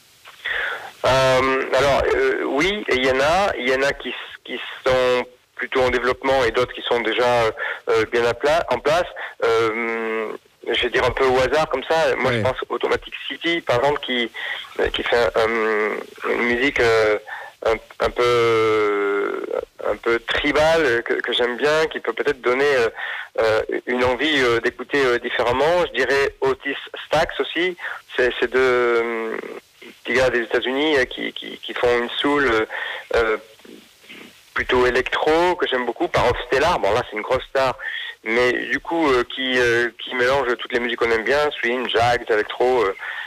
Oui, et il y en a qui sont plutôt en développement et d'autres qui sont déjà bien en place. Je vais dire un peu au hasard comme ça. Moi, je pense Automatic City, par exemple, qui fait une musique un peu un peu tribal que j'aime bien, qui peut peut-être donner une envie d'écouter différemment. Je dirais Otis Stax aussi. C'est deux petits gars des États-Unis qui font une soul plutôt électro que j'aime beaucoup. Par Stellar, bon là c'est une grosse star, mais du coup qui mélange toutes les musiques qu'on aime bien, swing, jazz, électro.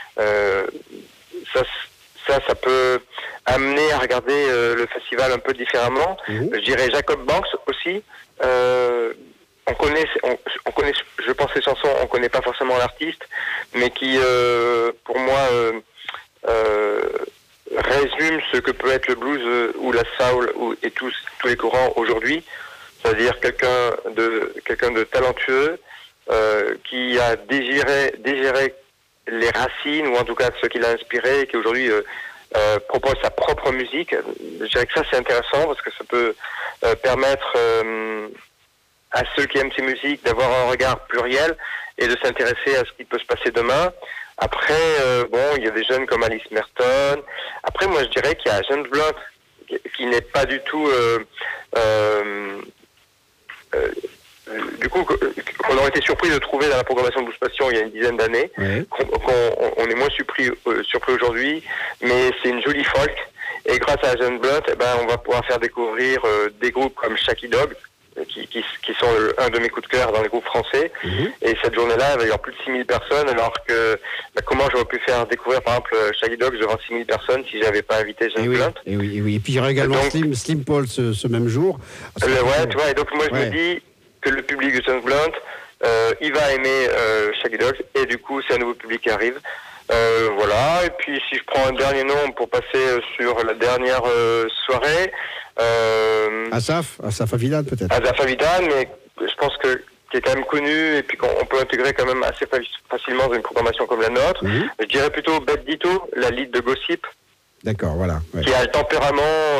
Ça peut amener à regarder le festival un peu différemment. Je dirais Jacob Banks aussi. On connaît, je pense, les chansons, on connaît pas forcément l'artiste, mais qui, pour moi, résume ce que peut être le blues ou la soul et tous les courants aujourd'hui. C'est-à-dire quelqu'un de talentueux qui a dégéré les racines, ou en tout cas ce qui l'a inspiré, et qui aujourd'hui propose sa propre musique. Je dirais que ça c'est intéressant parce que ça peut permettre à ceux qui aiment ces musiques d'avoir un regard pluriel et de s'intéresser à ce qui peut se passer demain. Après, il y a des jeunes comme Alice Merton. Après, moi je dirais qu'il y a James Blunt qui n'est pas du tout du coup, qu'on aurait été surpris de trouver dans la programmation de Blues Passion il y a une dizaine d'années, qu'on est moins surpris aujourd'hui, mais c'est une jolie folk. Et grâce à James Blunt, on va pouvoir faire découvrir des groupes comme Shaky Dogs, qui sont un de mes coups de cœur dans les groupes français. Et cette journée-là, il va y avoir plus de 6000 personnes, alors que comment j'aurais pu faire découvrir, par exemple, Shaky Dogs devant 6000 personnes si j'avais pas invité James Blunt. Et puis il y aura également Slim Paul ce même jour. Tu vois, et donc moi je me dis que le public de James Blunt, il va aimer Shaky Dogs, et du coup c'est un nouveau public qui arrive. Voilà, et puis si je prends un dernier nom pour passer sur la dernière soirée, Asaf Avidan peut-être. Asaf Avidan, mais je pense qui est quand même connu et puis qu'on peut intégrer quand même assez facilement dans une programmation comme la nôtre. Je dirais plutôt Beth Ditto, la lead de Gossip. D'accord, voilà. Ouais. Qui a le tempérament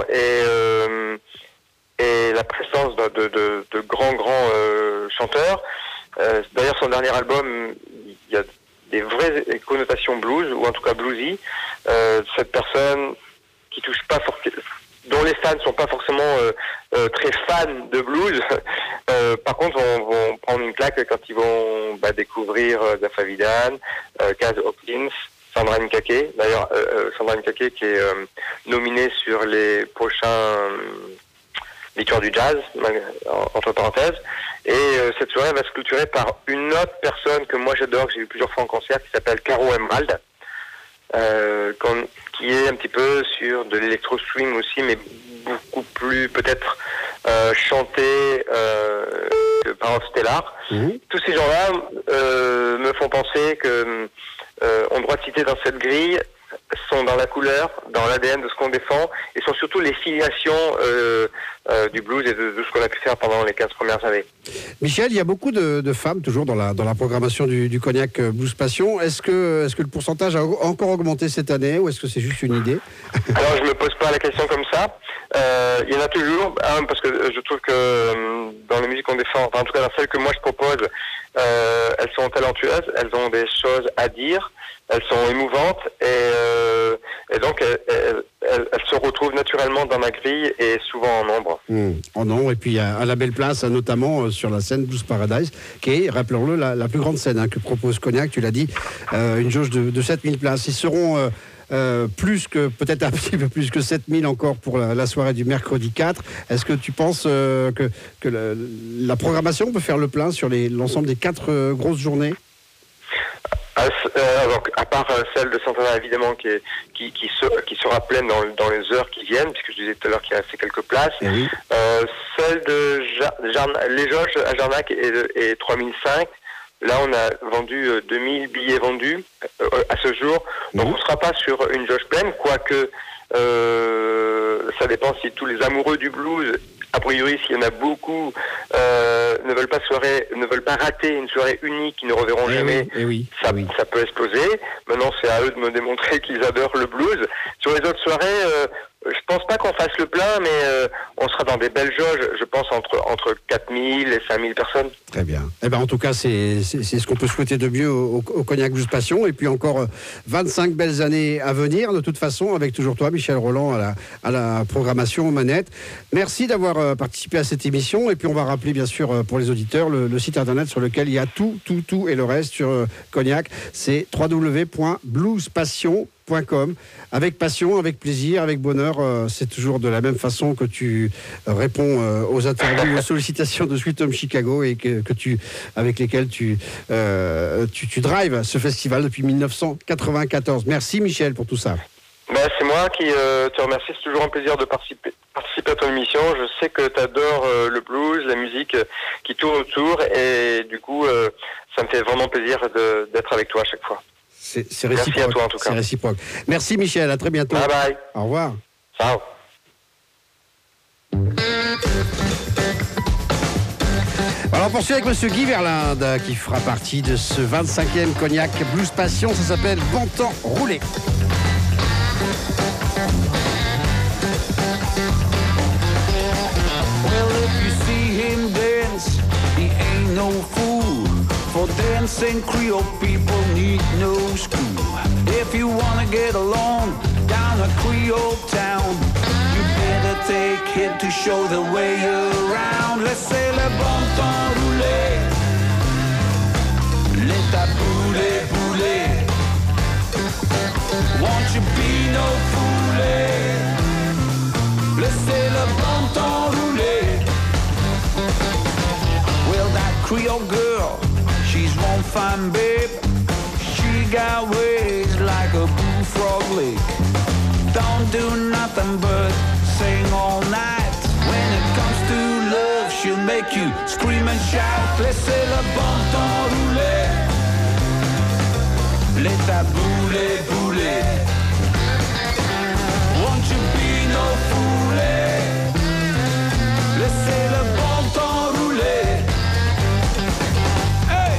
et la présence de grands chanteurs. D'ailleurs, son dernier album, il y a des vraies connotations blues, ou en tout cas bluesy. Cette personne qui touche pas dont les fans sont pas forcément très fans de blues, par contre vont prendre une claque quand ils vont découvrir Asaf Avidan, Kaz Hopkins, Sandra Nkake. D'ailleurs, Sandra Nkake qui est nominée sur les prochains Victoire du Jazz, entre parenthèses. Et cette soirée va se clôturer par une autre personne que moi j'adore, que j'ai vu plusieurs fois en concert, qui s'appelle Caro Emerald, qui est un petit peu sur de l'électro-swing aussi, mais beaucoup plus peut-être chanté que par Stellar. Tous ces gens-là me font penser que on doit citer dans cette grille sont dans la couleur, dans l'ADN de ce qu'on défend, et sont surtout les filiations du blues et de ce qu'on a pu faire pendant les 15 premières années. Michel, il y a beaucoup de femmes toujours dans la programmation du Cognac Blues Passion. Est-ce que le pourcentage a encore augmenté cette année, ou est-ce que c'est juste une idée? Alors je me pose pas la question comme ça. Il y en a toujours, parce que je trouve que dans les musiques qu'on défend, en tout cas dans celles que moi je propose, elles sont talentueuses, elles ont des choses à dire, elles sont émouvantes, et donc elles se retrouvent naturellement dans ma grille et souvent en nombre. En nombre, et puis à la belle place, notamment sur la scène Blues Paradise, qui est, rappelons-le, la plus grande scène que propose Cognac, tu l'as dit, une jauge de 7000 places. Ils seront peut-être un petit peu plus que 7000 encore pour la soirée du mercredi 4. Est-ce que tu penses que la programmation peut faire le plein sur l'ensemble des 4 grosses journées? Donc, à part celle de Santana évidemment qui sera pleine dans les heures qui viennent, puisque je disais tout à l'heure qu'il restait quelques places. Celle de les jauges à Jarnac est 3005. Là, on a vendu 2000 billets vendus à ce jour. Donc, on ne sera pas sur une jauge pleine, quoique ça dépend si tous les amoureux du blues, a priori, s'il y en a beaucoup, ne veulent pas rater une soirée unique qu'ils ne reverront jamais, ça peut exploser. Maintenant, c'est à eux de me démontrer qu'ils adorent le blues. Sur les autres soirées, je pense pas qu'on fasse le plein, mais on sera dans des belles jauges, je pense entre 4000 et 5000 personnes. Très bien. Eh ben, en tout cas, c'est ce qu'on peut souhaiter de mieux au Cognac Blues Passion. Et puis encore 25 belles années à venir, de toute façon, avec toujours toi, Michel Rolland, à la programmation aux manettes. Merci d'avoir participé à cette émission. Et puis, on va rappeler, bien sûr, pour les auditeurs, le site internet sur lequel il y a tout et le reste sur Cognac. C'est www.bluespassion.com. Avec passion, avec plaisir, avec bonheur, c'est toujours de la même façon que tu réponds aux interviews, aux sollicitations de Sweet Home Chicago et avec lesquelles tu drives ce festival depuis 1994. Merci Michel pour tout ça. C'est moi qui te remercie, c'est toujours un plaisir de participer à ton émission. Je sais que tu adores le blues, la musique qui tourne autour et du coup ça me fait vraiment plaisir d'être avec toi à chaque fois. C'est réciproque. Merci à toi en tout cas. C'est réciproque. Merci Michel, à très bientôt. Bye bye. Au revoir. Ciao. Alors on poursuit avec Monsieur Guy Verlinde qui fera partie de ce 25e Cognac Blues Passion. Ça s'appelle Bon Temps Roulé. Well, if you see him dance, he ain't no fool. For dancing Creole people need no school. If you wanna get along down a Creole town, you better take him to show the way around. Let's say le bon temps roulé, let that bouler bouler. Won't you be no fool? Let's say le bon temps roulé. Well, that Creole girl, she's one fine babe. She got ways like a bullfrog lick. Don't do nothing but sing all night. When it comes to love, she'll make you scream and shout. Laissez le bon temps rouler. Let that bouler bouler. Won't you be no fool? Laissez le bon temps rouler. Hey!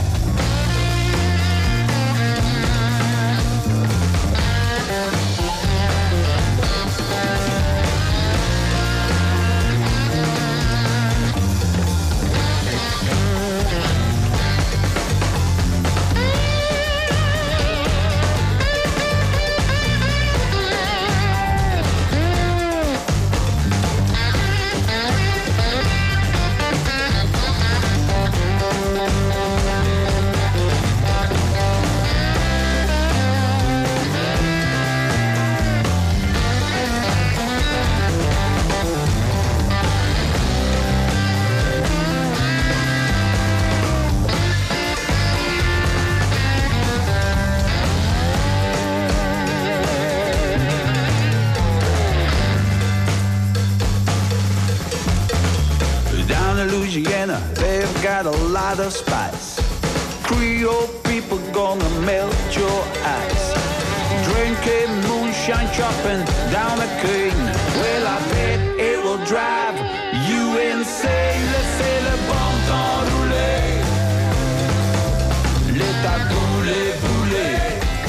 Louisiana, they've got a lot of spice. Creole people gonna melt your ice. Drinking moonshine, chopping down a cane. Well, I bet it will drive you insane. Laissez le bon temps rouler. Let that bouler bouler.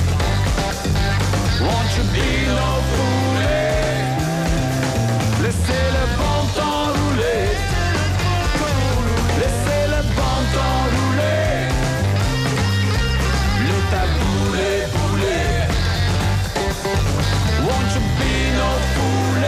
Won't you be no fool? Laissez le bon temps rouler. Laissez le bon temps rouler. Let that bouler bouler. Won't you be no fool?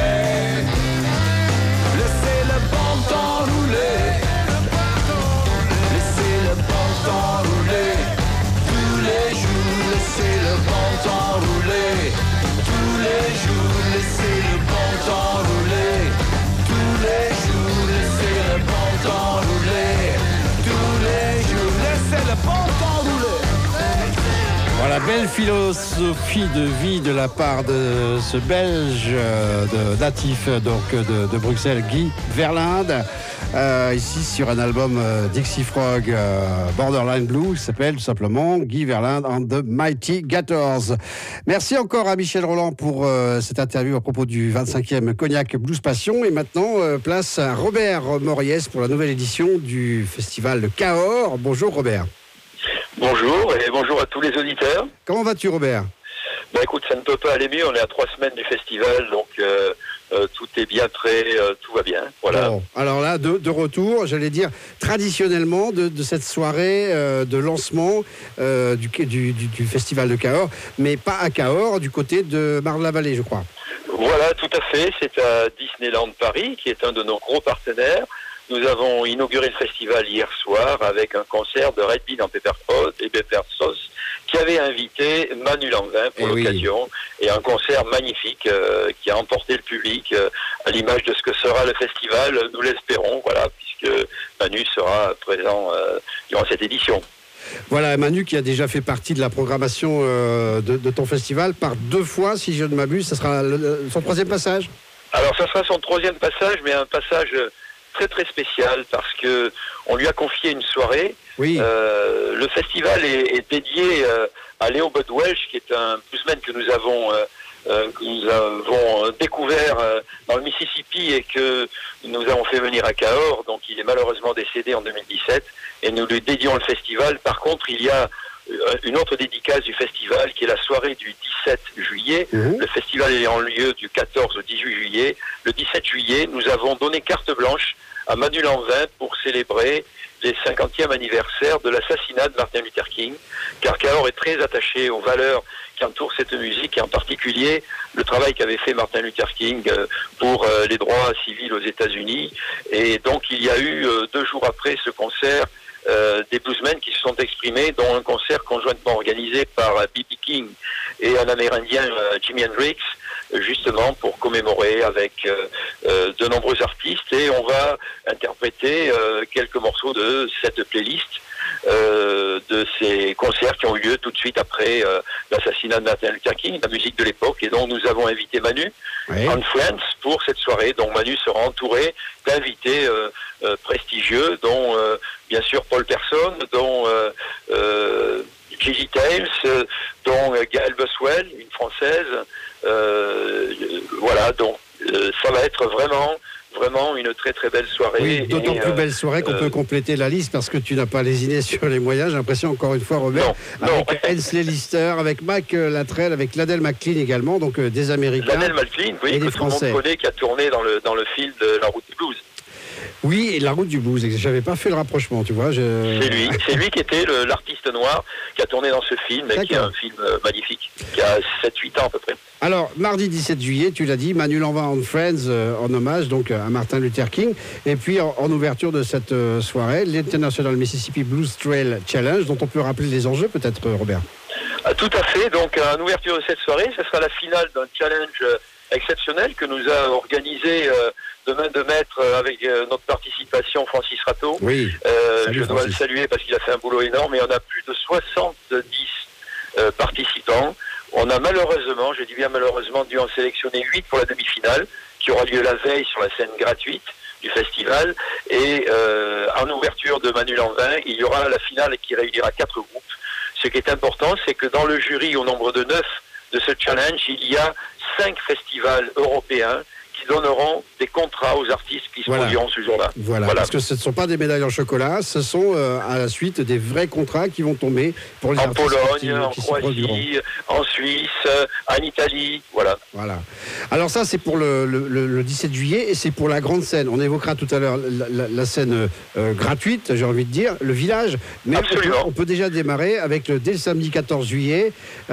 Laissez le bon temps rouler. Laissez le bon temps rouler. Tous les jours, laissez le bon temps rouler. Tous les jours, laissez le bon temps rouler. Tous les jours, laissez le bon temps rouler. Tous les jours, laissez le bon temps rouler. Voilà, belle philosophie de vie de la part de ce Belge natif de Bruxelles, Guy Verlinde. Ici sur un album Dixie Frog Borderline Blue, qui s'appelle tout simplement Guy Verlinde and the Mighty Gators. Merci encore à Michel Rolland pour cette interview à propos du 25e Cognac Blues Passion. Et maintenant, place à Robert Moriès pour la nouvelle édition du festival Cahors. Bonjour Robert. Bonjour et bonjour à tous les auditeurs. Comment vas-tu Robert ? Écoute, ça ne peut pas aller mieux, on est à 3 semaines du festival, donc tout est bien prêt, tout va bien. Voilà. Bon, alors là, de retour, j'allais dire, traditionnellement, de cette soirée de lancement du festival de Cahors, mais pas à Cahors, du côté de Marne-la-Vallée, je crois. Voilà, tout à fait. C'est à Disneyland Paris, qui est un de nos gros partenaires. Nous avons inauguré le festival hier soir avec un concert de Red Bean en pepper sauce qui avait invité Manu Lanvin pour l'occasion, et un concert magnifique qui a emporté le public à l'image de ce que sera le festival, nous l'espérons, voilà, puisque Manu sera présent durant cette édition. Voilà, Manu qui a déjà fait partie de la programmation de ton festival par 2 fois, si je ne m'abuse. Ça sera son 3e passage? Alors, ça sera son 3e passage, mais un passage très très spécial parce que on lui a confié une soirée. Oui. Le festival est dédié à Léo Bud Welch, qui est un bluesman que nous avons découvert dans le Mississippi et que nous avons fait venir à Cahors. Donc il est malheureusement décédé en 2017 et nous lui dédions le festival. Par contre, il y a une autre dédicace du festival qui est la soirée du 17 juillet. Le festival est en lieu du 14 au 18 juillet. Le 17 juillet, nous avons donné carte blanche à Manu Lanvin pour célébrer les 50e anniversaire de l'assassinat de Martin Luther King, car Cahors est très attaché aux valeurs qui entourent cette musique, et en particulier le travail qu'avait fait Martin Luther King pour les droits civils aux États-Unis. Et donc il y a eu 2 jours après ce concert des bluesmen qui se sont exprimés, dont un concert conjointement organisé par B.B. King et un Amérindien, Jimi Hendrix, justement pour commémorer avec de nombreux artistes, et on va interpréter quelques morceaux de cette playlist de ces concerts qui ont eu lieu tout de suite après l'assassinat de Martin Luther King, la musique de l'époque, et donc nous avons invité Manu and Friends pour cette soirée. Donc Manu sera entouré d'invités prestigieux, dont bien sûr Paul Person, dont Gigi Tales, dont Gaëlle Buswell, une Française. Voilà, donc ça va être vraiment une très très belle soirée. Oui, d'autant plus belle soirée qu'on peut compléter la liste, parce que tu n'as pas lésiné sur les moyens, j'ai l'impression, encore une fois, Robert, avec Hensley Lister, avec Mac Latrell, avec Ladell McLean également, donc des Américains. Ladell McLean, oui, et que des tout le Français. monde connaît, qui a tourné dans le film de La Route du Blues. Oui, et La Route du Blues, j'avais pas fait le rapprochement, tu vois. C'est lui qui était l'artiste noir qui a tourné dans ce film, et qui est un film magnifique, qui a 7-8 ans à peu près. Alors, mardi 17 juillet, tu l'as dit, Manu Lanvin and Friends, en hommage donc à Martin Luther King. Et puis, en ouverture de cette soirée, l'International Mississippi Blues Trail Challenge, dont on peut rappeler les enjeux, peut-être, Robert. Tout à fait. Donc, en ouverture de cette soirée, ce sera la finale d'un challenge exceptionnel que nous a organisé de main de maître avec notre participation Francis Rateau. Oui. Je dois le saluer parce qu'il a fait un boulot énorme, et on a plus de 70 participants. On a malheureusement, je dis bien malheureusement, dû en sélectionner 8 pour la demi-finale, qui aura lieu la veille sur la scène gratuite du festival. Et en ouverture de Manu Lanvin, il y aura la finale qui réunira 4 groupes. Ce qui est important, c'est que dans le jury, au nombre de 9 de ce challenge, il y a 5 festivals européens qui donneront des contrats aux artistes qui se produiront ce jour-là. Voilà, parce que ce ne sont pas des médailles en chocolat, ce sont à la suite des vrais contrats qui vont tomber pour les artistes Pologne, en Croatie, en Suisse, en Italie, voilà. Alors ça, c'est pour le 17 juillet, et c'est pour la grande scène. On évoquera tout à l'heure la scène gratuite, j'ai envie de dire, le village, mais on peut déjà démarrer avec dès le samedi 14 juillet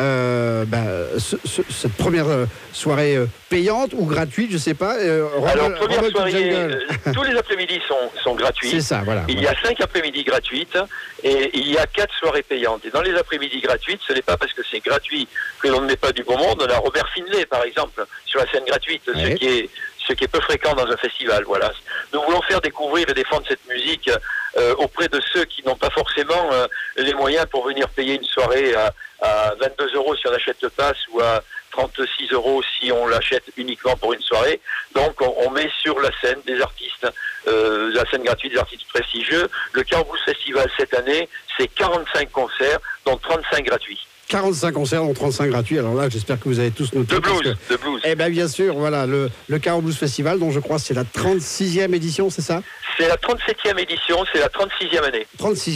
cette première soirée payante ou gratuite, je sais pas. Alors, première soirée, tous les après-midi sont gratuits. C'est ça, voilà. Il y a 5 après-midi gratuites et il y a 4 soirées payantes. Et dans les après-midi gratuites, ce n'est pas parce que c'est gratuit que l'on ne met pas du bon monde. On a Robert Finlay, par exemple, sur la scène gratuite, ce qui est peu fréquent dans un festival. Voilà. Nous voulons faire découvrir et défendre cette musique auprès de ceux qui n'ont pas forcément les moyens pour venir payer une soirée à 22 € si on achète le pass, ou à 36 € si on l'achète uniquement pour une soirée. Donc on met sur la scène des artistes, la scène gratuite des artistes prestigieux. Le Cahors Blues Festival cette année, c'est 45 concerts, dont 35 gratuits. 45 concerts, dont 35 gratuits. Alors là, j'espère que vous avez tous noté. De blues. Eh bien, bien sûr, voilà, le Cahors Blues Festival, dont je crois que c'est la 36e édition, c'est ça? C'est la 37e édition, c'est la 36e année. 36e